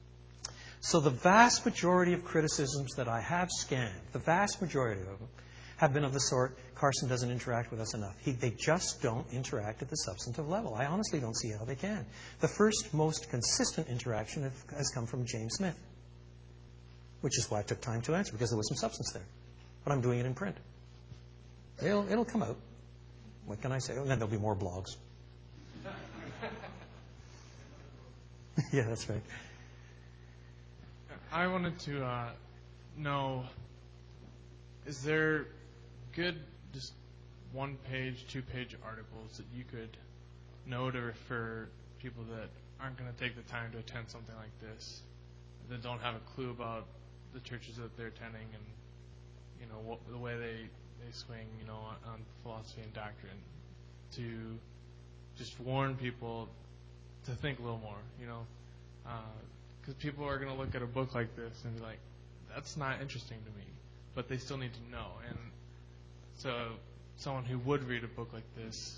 So the vast majority of criticisms that I have scanned, the vast majority of them, have been of the sort, Carson doesn't interact with us enough. They just don't interact at the substantive level. I honestly don't see how they can. The first most consistent interaction has come from James Smith, which is why I took time to answer, because there was some substance there. But I'm doing it in print. It'll come out. What can I say? And then there'll be more blogs. Yeah, that's right. I wanted to know, is there good just one-page, two-page articles that you could know to refer people that aren't going to take the time to attend something like this, that don't have a clue about the churches that they're attending and, you know, the way they swing, you know, on philosophy and doctrine, to just warn people to think a little more, you know, because people are going to look at a book like this and be like, that's not interesting to me, but they still need to know. And so someone who would read a book like this,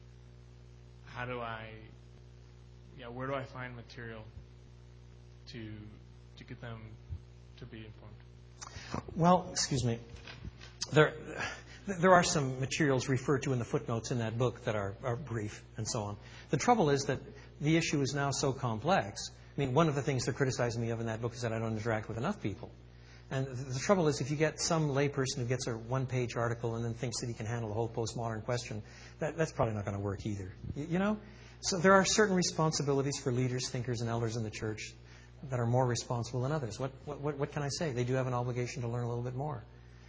where do I find material to get them to be informed? Well, excuse me. There are some materials referred to in the footnotes in that book that are brief and so on. The trouble is that the issue is now so complex. I mean, one of the things they're criticizing me of in that book is that I don't interact with enough people. And the trouble is, if you get some layperson who gets a one-page article and then thinks that he can handle the whole postmodern question, that's probably not going to work either. You know? So there are certain responsibilities for leaders, thinkers, and elders in the church that are more responsible than others. What can I say? They do have an obligation to learn a little bit more.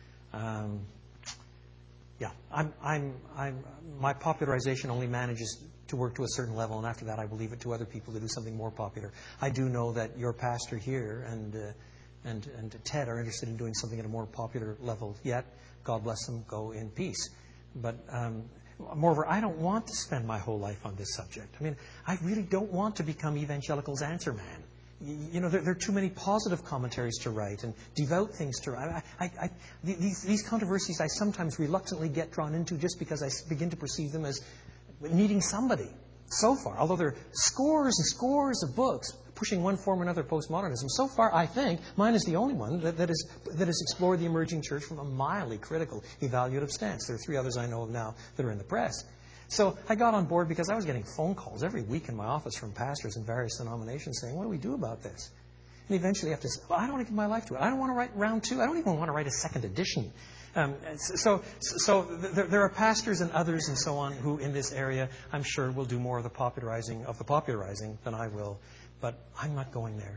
My popularization only manages to work to a certain level, and after that I will leave it to other people to do something more popular. I do know that your pastor here and Ted are interested in doing something at a more popular level yet. God bless them. Go in peace. But moreover, I don't want to spend my whole life on this subject. I mean, I really don't want to become evangelical's answer man. You know, there are too many positive commentaries to write and devout things to write. These controversies I sometimes reluctantly get drawn into just because I begin to perceive them as needing somebody. So far, although there are scores and scores of books pushing one form or another postmodernism, so far I think mine is the only one that has explored the emerging church from a mildly critical, evaluative stance. There are 3 others I know of now that are in the press. So I got on board because I was getting phone calls every week in my office from pastors in various denominations saying, what do we do about this? And eventually I have to say, well, I don't want to give my life to it. I don't want to write round 2. I don't even want to write a second edition. So there are pastors and others and so on who in this area I'm sure will do more of the popularizing than I will. But I'm not going there.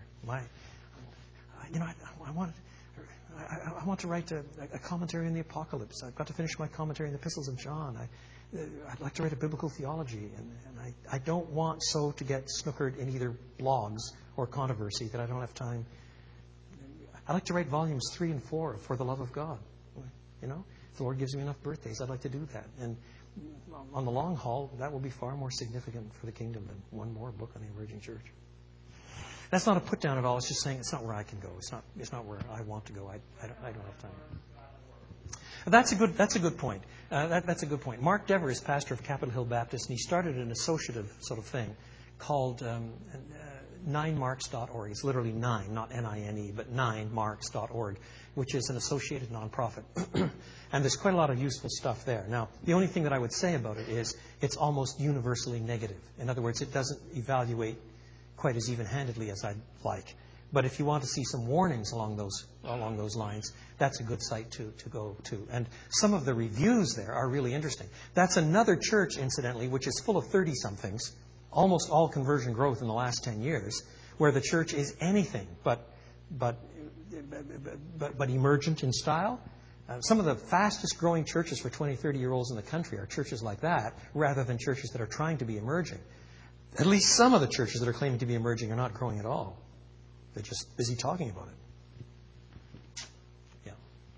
I want to write a commentary on the Apocalypse. I've got to finish my commentary on the Epistles of John. I'd like to write a biblical theology, and I don't want so to get snookered in either blogs or controversy that I don't have time. I'd like to write volumes 3 and 4 for the love of God. You know, if the Lord gives me enough birthdays, I'd like to do that. And on the long haul, that will be far more significant for the kingdom than one more book on the emerging church. That's not a put down at all. It's just saying it's not where I can go. It's not where I want to go. I don't have time. That's a good point. That's a good point. Mark Dever is pastor of Capitol Hill Baptist, and he started an associative sort of thing called 9marks.org. It's literally 9, not N-I-N-E, but 9marks.org, which is an associated nonprofit. And there's quite a lot of useful stuff there. Now, the only thing that I would say about it is it's almost universally negative. In other words, it doesn't evaluate quite as even-handedly as I'd like. But if you want to see some warnings along those lines, that's a good site to go to. And some of the reviews there are really interesting. That's another church, incidentally, which is full of 30-somethings, almost all conversion growth in the last 10 years, where the church is anything but emergent in style. Some of the fastest growing churches for 20, 30-year-olds in the country are churches like that, rather than churches that are trying to be emerging. At least some of the churches that are claiming to be emerging are not growing at all. They're just busy talking about it. Yeah.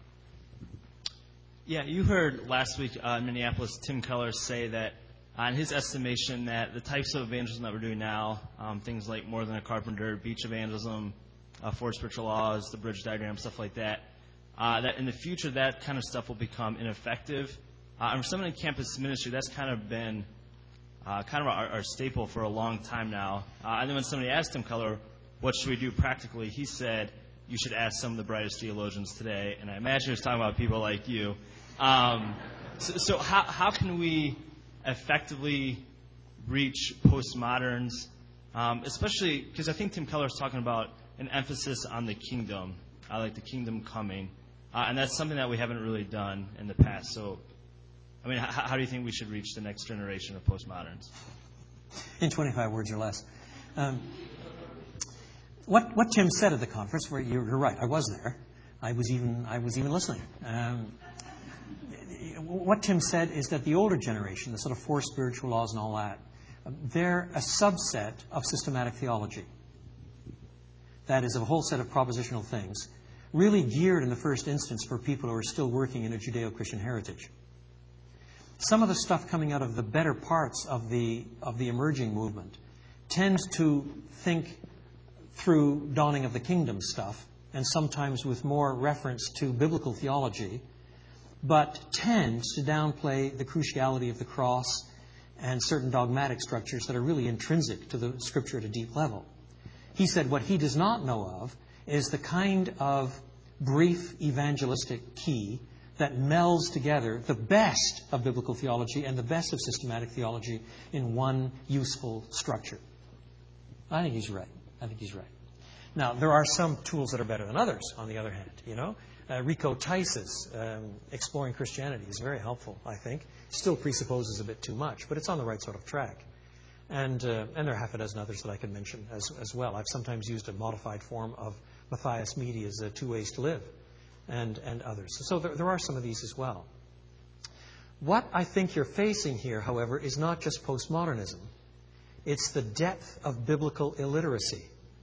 Yeah, you heard last week in Minneapolis Tim Keller say that, in his estimation, that the types of evangelism that we're doing now, things like More Than a Carpenter, beach evangelism, Four Spiritual Laws, the bridge diagram, stuff like that, that in the future that kind of stuff will become ineffective. And for someone in campus ministry, that's kind of been kind of our staple for a long time now. And then when somebody asked Tim Keller, what should we do practically, he said, you should ask some of the brightest theologians today. And I imagine he was talking about people like you. So how can we effectively reach postmoderns, especially because I think Tim Keller is talking about an emphasis on the kingdom, like the kingdom coming, and that's something that we haven't really done in the past. So, I mean, how do you think we should reach the next generation of postmoderns? In 25 words or less. What Tim said at the conference, where you're right, I was there. I was even listening. What Tim said is that the older generation, the sort of four spiritual laws and all that, they're a subset of systematic theology. That is, of a whole set of propositional things, really geared in the first instance for people who are still working in a Judeo-Christian heritage. Some of the stuff coming out of the better parts of the emerging movement tends to think through dawning of the kingdom stuff, and sometimes with more reference to biblical theology, but tends to downplay the cruciality of the cross and certain dogmatic structures that are really intrinsic to the Scripture at a deep level. He said what he does not know of is the kind of brief evangelistic key that melds together the best of biblical theology and the best of systematic theology in one useful structure. I think he's right. Now, there are some tools that are better than others, on the other hand, you know. Rico Tice's Exploring Christianity is very helpful, I think. Still presupposes a bit too much, but it's on the right sort of track. And there are half a dozen others that I could mention as well. I've sometimes used a modified form of Matthias Media's Two Ways to Live and others. So there are some of these as well. What I think you're facing here, however, is not just postmodernism. It's the depth of biblical illiteracy.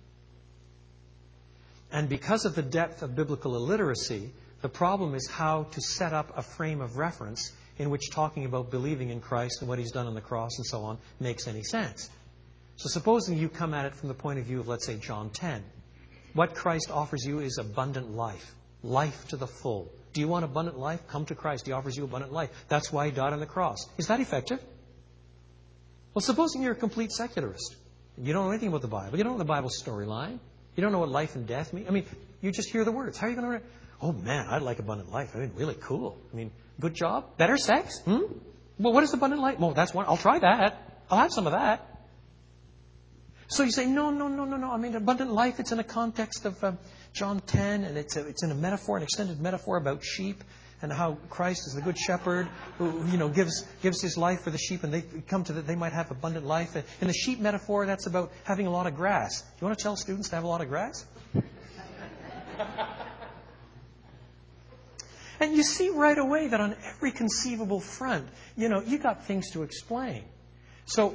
And because of the depth of biblical illiteracy, the problem is how to set up a frame of reference in which talking about believing in Christ and what He's done on the cross and so on makes any sense. So supposing you come at it from the point of view of, let's say, John 10. What Christ offers you is abundant life. Life to the full. Do you want abundant life? Come to Christ. He offers you abundant life. That's why He died on the cross. Is that effective? Well, supposing you're a complete secularist. You don't know anything about the Bible. You don't know the Bible's storyline. You don't know what life and death mean. I mean, you just hear the words. How are you going to... Oh, man, I'd like abundant life. I mean, really cool. I mean, good job. Better sex? Well, what is abundant life? Well, that's one. I'll try that. I'll have some of that. So you say, no. I mean, abundant life, it's in a context of John 10, and it's in a metaphor, an extended metaphor about sheep and how Christ is the good shepherd who, you know, gives His life for the sheep, and they come to that they might have abundant life. In the sheep metaphor, that's about having a lot of grass. Do you want to tell students to have a lot of grass? And you see right away that on every conceivable front, you know, you got things to explain. So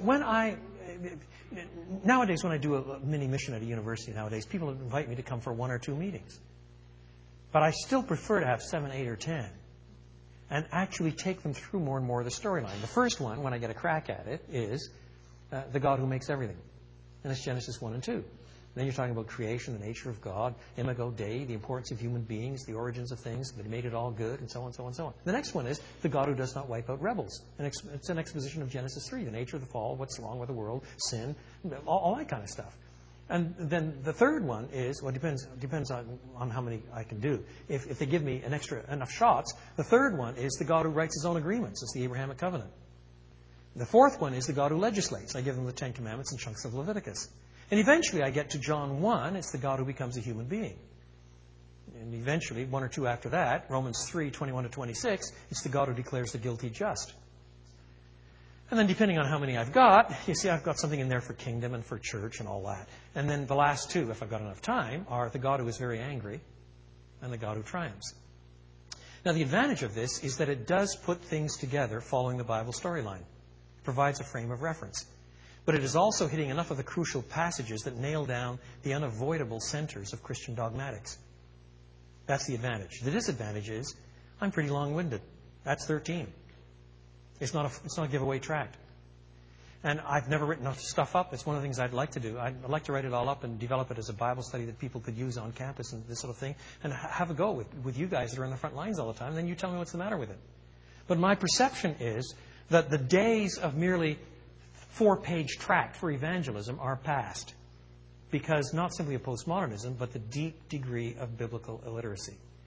nowadays when I do a mini mission at a university nowadays, people invite me to come for 1 or 2 meetings. But I still prefer to have 7, 8, or 10 and actually take them through more and more of the storyline. The first one, when I get a crack at it, is the God who makes everything. And it's Genesis 1 and 2. Then you're talking about creation, the nature of God, Imago Dei, the importance of human beings, the origins of things, that made it all good, and so on, so on, so on. The next one is the God who does not wipe out rebels. And it's an exposition of Genesis 3, the nature of the fall, what's wrong with the world, sin, all that kind of stuff. And then the third one is, well, it depends on how many I can do. If they give me enough shots, the third one is the God who writes His own agreements. It's the Abrahamic covenant. The fourth one is the God who legislates. I give them the Ten Commandments and chunks of Leviticus. And eventually I get to John 1. It's the God who becomes a human being. And eventually, 1 or 2 after that, Romans 3, 21 to 26, it's the God who declares the guilty just. And then depending on how many I've got, you see I've got something in there for kingdom and for church and all that. And then the last 2, if I've got enough time, are the God who is very angry and the God who triumphs. Now the advantage of this is that it does put things together following the Bible storyline. It provides a frame of reference. But it is also hitting enough of the crucial passages that nail down the unavoidable centers of Christian dogmatics. That's the advantage. The disadvantage is I'm pretty long-winded. That's 13. It's not a giveaway tract. And I've never written enough stuff up. It's one of the things I'd like to do. I'd like to write it all up and develop it as a Bible study that people could use on campus and this sort of thing, and have a go with you guys that are in the front lines all the time. Then you tell me what's the matter with it. But my perception is that the days of merely 4-page tract for evangelism are past, because not simply of postmodernism, but the deep degree of biblical illiteracy.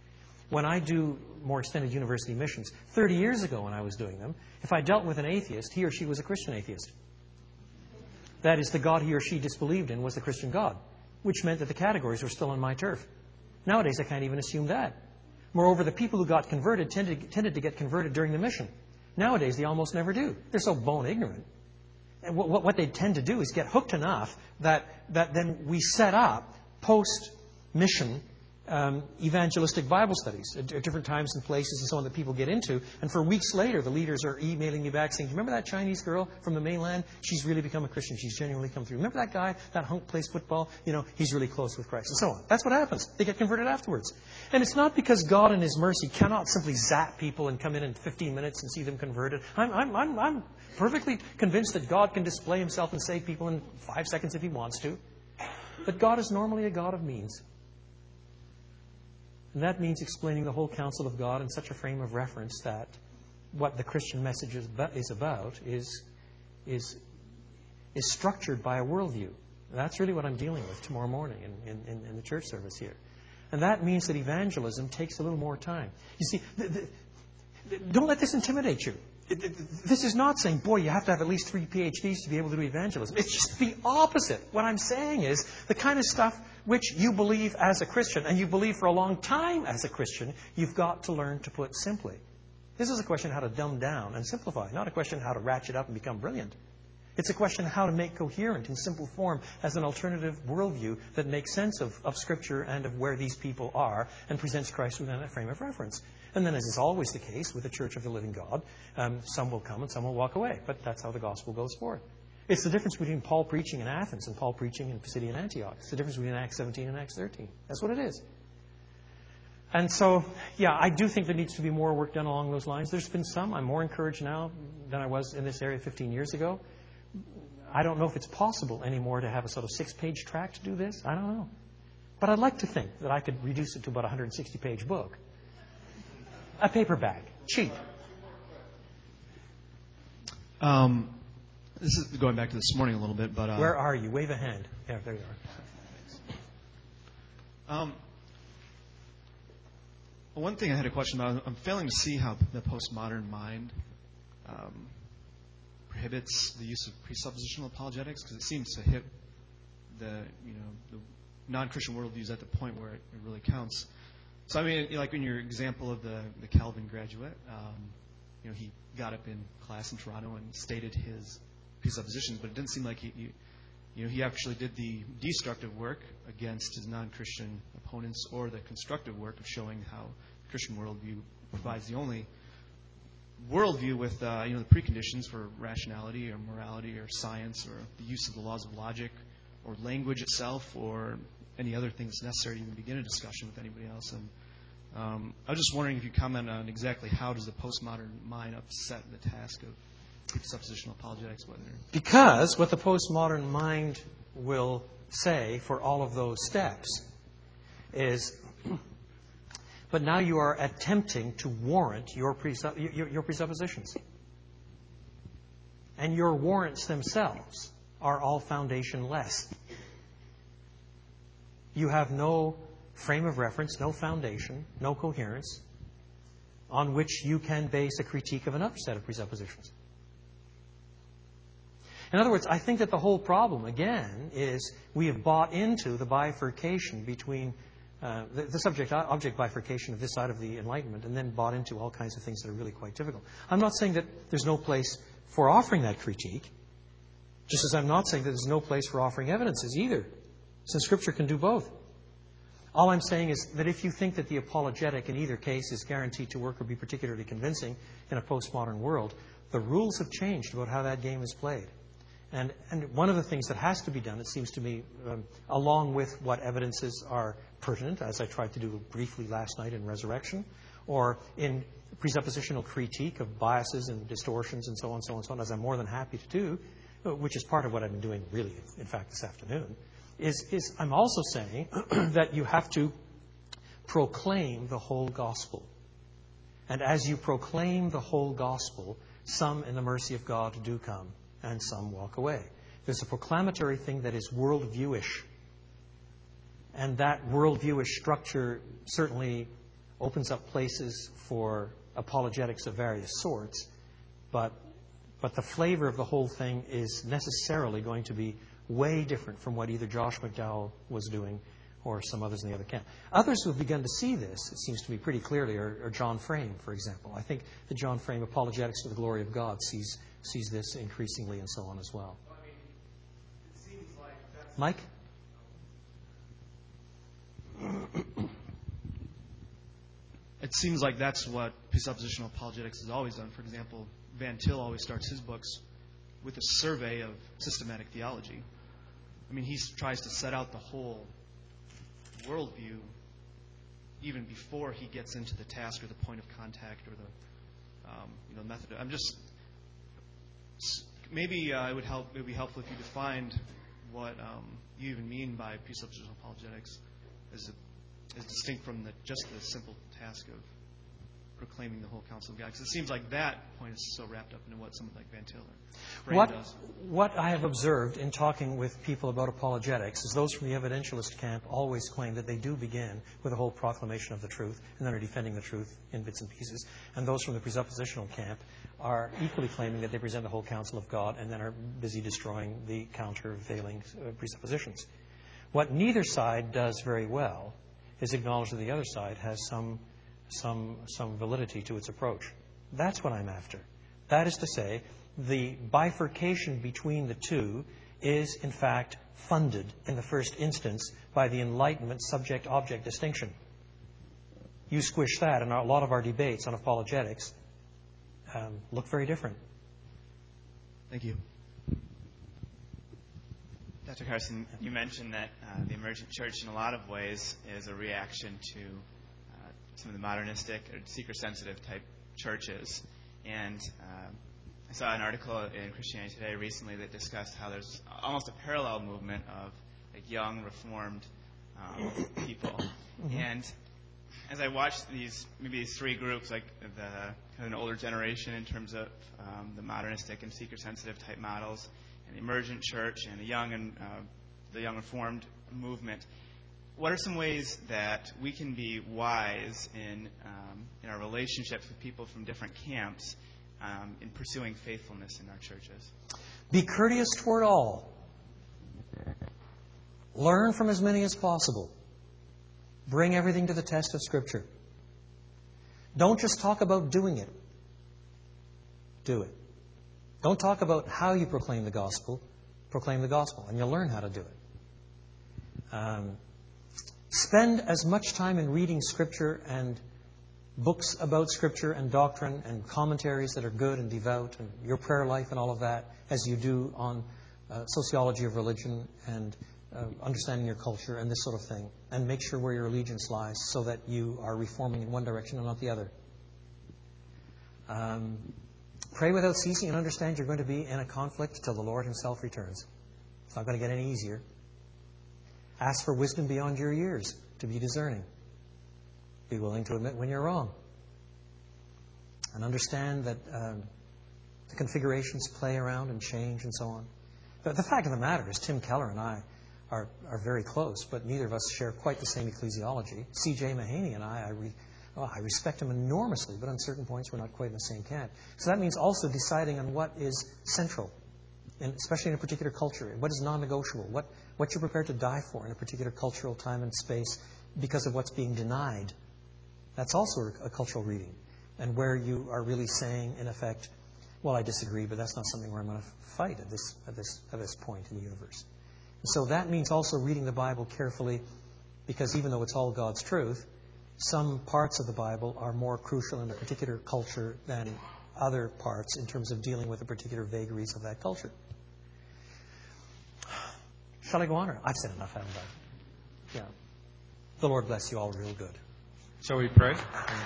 when I do more extended university missions, 30 years ago when I was doing them, if I dealt with an atheist, he or she was a Christian atheist. That is, the God he or she disbelieved in was the Christian God, which meant that the categories were still on my turf. Nowadays, I can't even assume that. Moreover, the people who got converted tended to get converted during the mission. Nowadays, they almost never do. They're so bone ignorant. And what they tend to do is get hooked enough that then we set up post-mission evangelistic Bible studies at different times and places and so on that people get into. And for weeks later, the leaders are emailing me back saying, do you remember that Chinese girl from the mainland? She's really become a Christian. She's genuinely come through. Remember that guy, that hunk plays football? He's really close with Christ. And so on. That's what happens. They get converted afterwards. And it's not because God in His mercy cannot simply zap people and come in 15 minutes and see them converted. I'm perfectly convinced that God can display Himself and save people in 5 seconds if He wants to. But God is normally a God of means. And that means explaining the whole counsel of God in such a frame of reference that what the Christian message is about is structured by a worldview. That's really what I'm dealing with tomorrow morning in the church service here. And that means that evangelism takes a little more time. You see, don't let this intimidate you. This is not saying, boy, you have to have at least 3 PhDs to be able to do evangelism. It's just the opposite. What I'm saying is the kind of stuff which you believe as a Christian, and you believe for a long time as a Christian, you've got to learn to put simply. This is a question of how to dumb down and simplify, not a question of how to ratchet up and become brilliant. It's a question of how to make coherent in simple form as an alternative worldview that makes sense of Scripture and of where these people are and presents Christ within that frame of reference. And then, as is always the case with the Church of the Living God, some will come and some will walk away. But that's how the gospel goes forward. It's the difference between Paul preaching in Athens and Paul preaching in Pisidian Antioch. It's the difference between Acts 17 and Acts 13. That's what it is. And so, yeah, I do think there needs to be more work done along those lines. There's been some. I'm more encouraged now than I was in this area 15 years ago. I don't know if it's possible anymore to have a sort of 6-page tract to do this. I don't know. But I'd like to think that I could reduce it to about a 160-page book. A paperback. Cheap. This is going back to this morning a little bit, but... Where are you? Wave a hand. Yeah, there you are. One thing I had a question about, I'm failing to see how the postmodern mind prohibits the use of presuppositional apologetics, because it seems to hit the non-Christian worldviews at the point where it really counts. So, I mean, like in your example of the Calvin graduate, he got up in class in Toronto and stated his presuppositions, but it didn't seem like he actually did the destructive work against his non-Christian opponents or the constructive work of showing how the Christian worldview provides the only worldview with the preconditions for rationality or morality or science or the use of the laws of logic or language itself or any other things necessary to even begin a discussion with anybody else. And I was just wondering if you comment on exactly how does the postmodern mind upset the task of presuppositional apologetics. Because what the postmodern mind will say for all of those steps is, but now you are attempting to warrant your presuppositions. And your warrants themselves are all foundationless. You have no frame of reference, no foundation, no coherence on which you can base a critique of another set of presuppositions. In other words, I think that the whole problem, again, is we have bought into the bifurcation between the subject-object bifurcation of this side of the Enlightenment and then bought into all kinds of things that are really quite difficult. I'm not saying that there's no place for offering that critique, just as I'm not saying that there's no place for offering evidences either, since Scripture can do both. All I'm saying is that if you think that the apologetic in either case is guaranteed to work or be particularly convincing in a postmodern world, the rules have changed about how that game is played. And one of the things that has to be done, it seems to me, along with what evidences are pertinent, as I tried to do briefly last night in Resurrection, or in presuppositional critique of biases and distortions and so on, so on, so on, as I'm more than happy to do, which is part of what I've been doing really, in fact, this afternoon, is I'm also saying that you have to proclaim the whole gospel. And as you proclaim the whole gospel, some in the mercy of God do come and some walk away. There's a proclamatory thing that is worldviewish. And that worldviewish structure certainly opens up places for apologetics of various sorts, but the flavor of the whole thing is necessarily going to be way different from what either Josh McDowell was doing or some others in the other camp. Others who have begun to see this, it seems to me pretty clearly, are John Frame, for example. I think the John Frame Apologetics to the Glory of God sees this increasingly and so on as well. It seems like that's... Mike? It seems like that's what presuppositional apologetics has always done. For example, Van Til always starts his books with a survey of systematic theology. I mean, he tries to set out the whole worldview even before he gets into the task or the point of contact or the method. I'm just maybe it would be helpful if you defined what you even mean by presuppositional apologetics as distinct from just the simple task of proclaiming the whole counsel of God. Because it seems like that point is so wrapped up into what someone like Van Til does. What I have observed in talking with people about apologetics is those from the evidentialist camp always claim that they do begin with a whole proclamation of the truth and then are defending the truth in bits and pieces. And those from the presuppositional camp are equally claiming that they present the whole counsel of God and then are busy destroying the countervailing presuppositions. What neither side does very well is acknowledge that the other side has some validity to its approach. That's what I'm after. That is to say, the bifurcation between the two is, in fact, funded in the first instance by the Enlightenment subject-object distinction. You squish that, and a lot of our debates on apologetics look very different. Thank you. Dr. Carson, you mentioned that the emergent church in a lot of ways is a reaction to some of the modernistic or seeker-sensitive type churches. And I saw an article in Christianity Today recently that discussed how there's almost a parallel movement of young, reformed people. Mm-hmm. And as I watched these three groups, like the kind of an older generation in terms of the modernistic and seeker-sensitive type models, and the emergent church, and the young reformed movement, what are some ways that we can be wise in our relationships with people from different camps in pursuing faithfulness in our churches? Be courteous toward all. Learn from as many as possible. Bring everything to the test of Scripture. Don't just talk about doing it. Do it. Don't talk about how you proclaim the gospel. Proclaim the gospel, and you'll learn how to do it. Spend as much time in reading Scripture and books about Scripture and doctrine and commentaries that are good and devout and your prayer life and all of that as you do on sociology of religion and understanding your culture and this sort of thing. And make sure where your allegiance lies so that you are reforming in one direction and not the other. Pray without ceasing and understand you're going to be in a conflict till the Lord Himself returns. It's not going to get any easier. Ask for wisdom beyond your years to be discerning. Be willing to admit when you're wrong. And understand that the configurations play around and change and so on. But the fact of the matter is Tim Keller and I are very close, but neither of us share quite the same ecclesiology. C.J. Mahaney and I respect him enormously, but on certain points we're not quite in the same camp. So that means also deciding on what is central, and especially in a particular culture, what is non-negotiable, what you're prepared to die for in a particular cultural time and space because of what's being denied. That's also a cultural reading, and where you are really saying, in effect, well, I disagree, but that's not something where I'm going to fight at this point in the universe. And so that means also reading the Bible carefully, because even though it's all God's truth, some parts of the Bible are more crucial in a particular culture than other parts in terms of dealing with the particular vagaries of that culture. Shall I go on? Or I've said enough, haven't I? Yeah. The Lord bless you all real good. Shall we pray?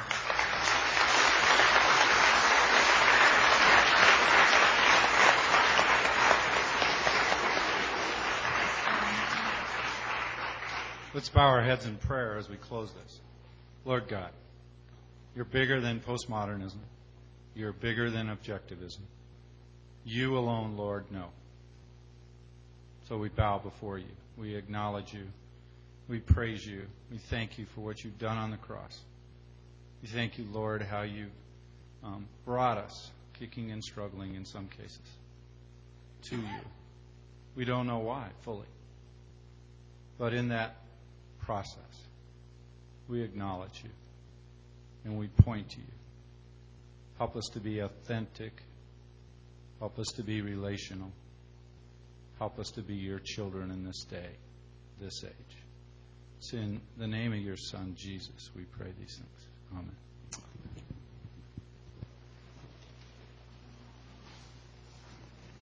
Let's bow our heads in prayer as we close this. Lord God, You're bigger than postmodernism. You're bigger than objectivism. You alone, Lord, know. So we bow before You. We acknowledge You. We praise You. We thank You for what You've done on the cross. We thank you, Lord, how you brought us, kicking and struggling in some cases, to you. We don't know why fully. But in that process, we acknowledge you and we point to you. Help us to be authentic. Help us to be relational. Help us to be your children in this day, this age. It's in the name of your Son, Jesus, we pray these things. Amen.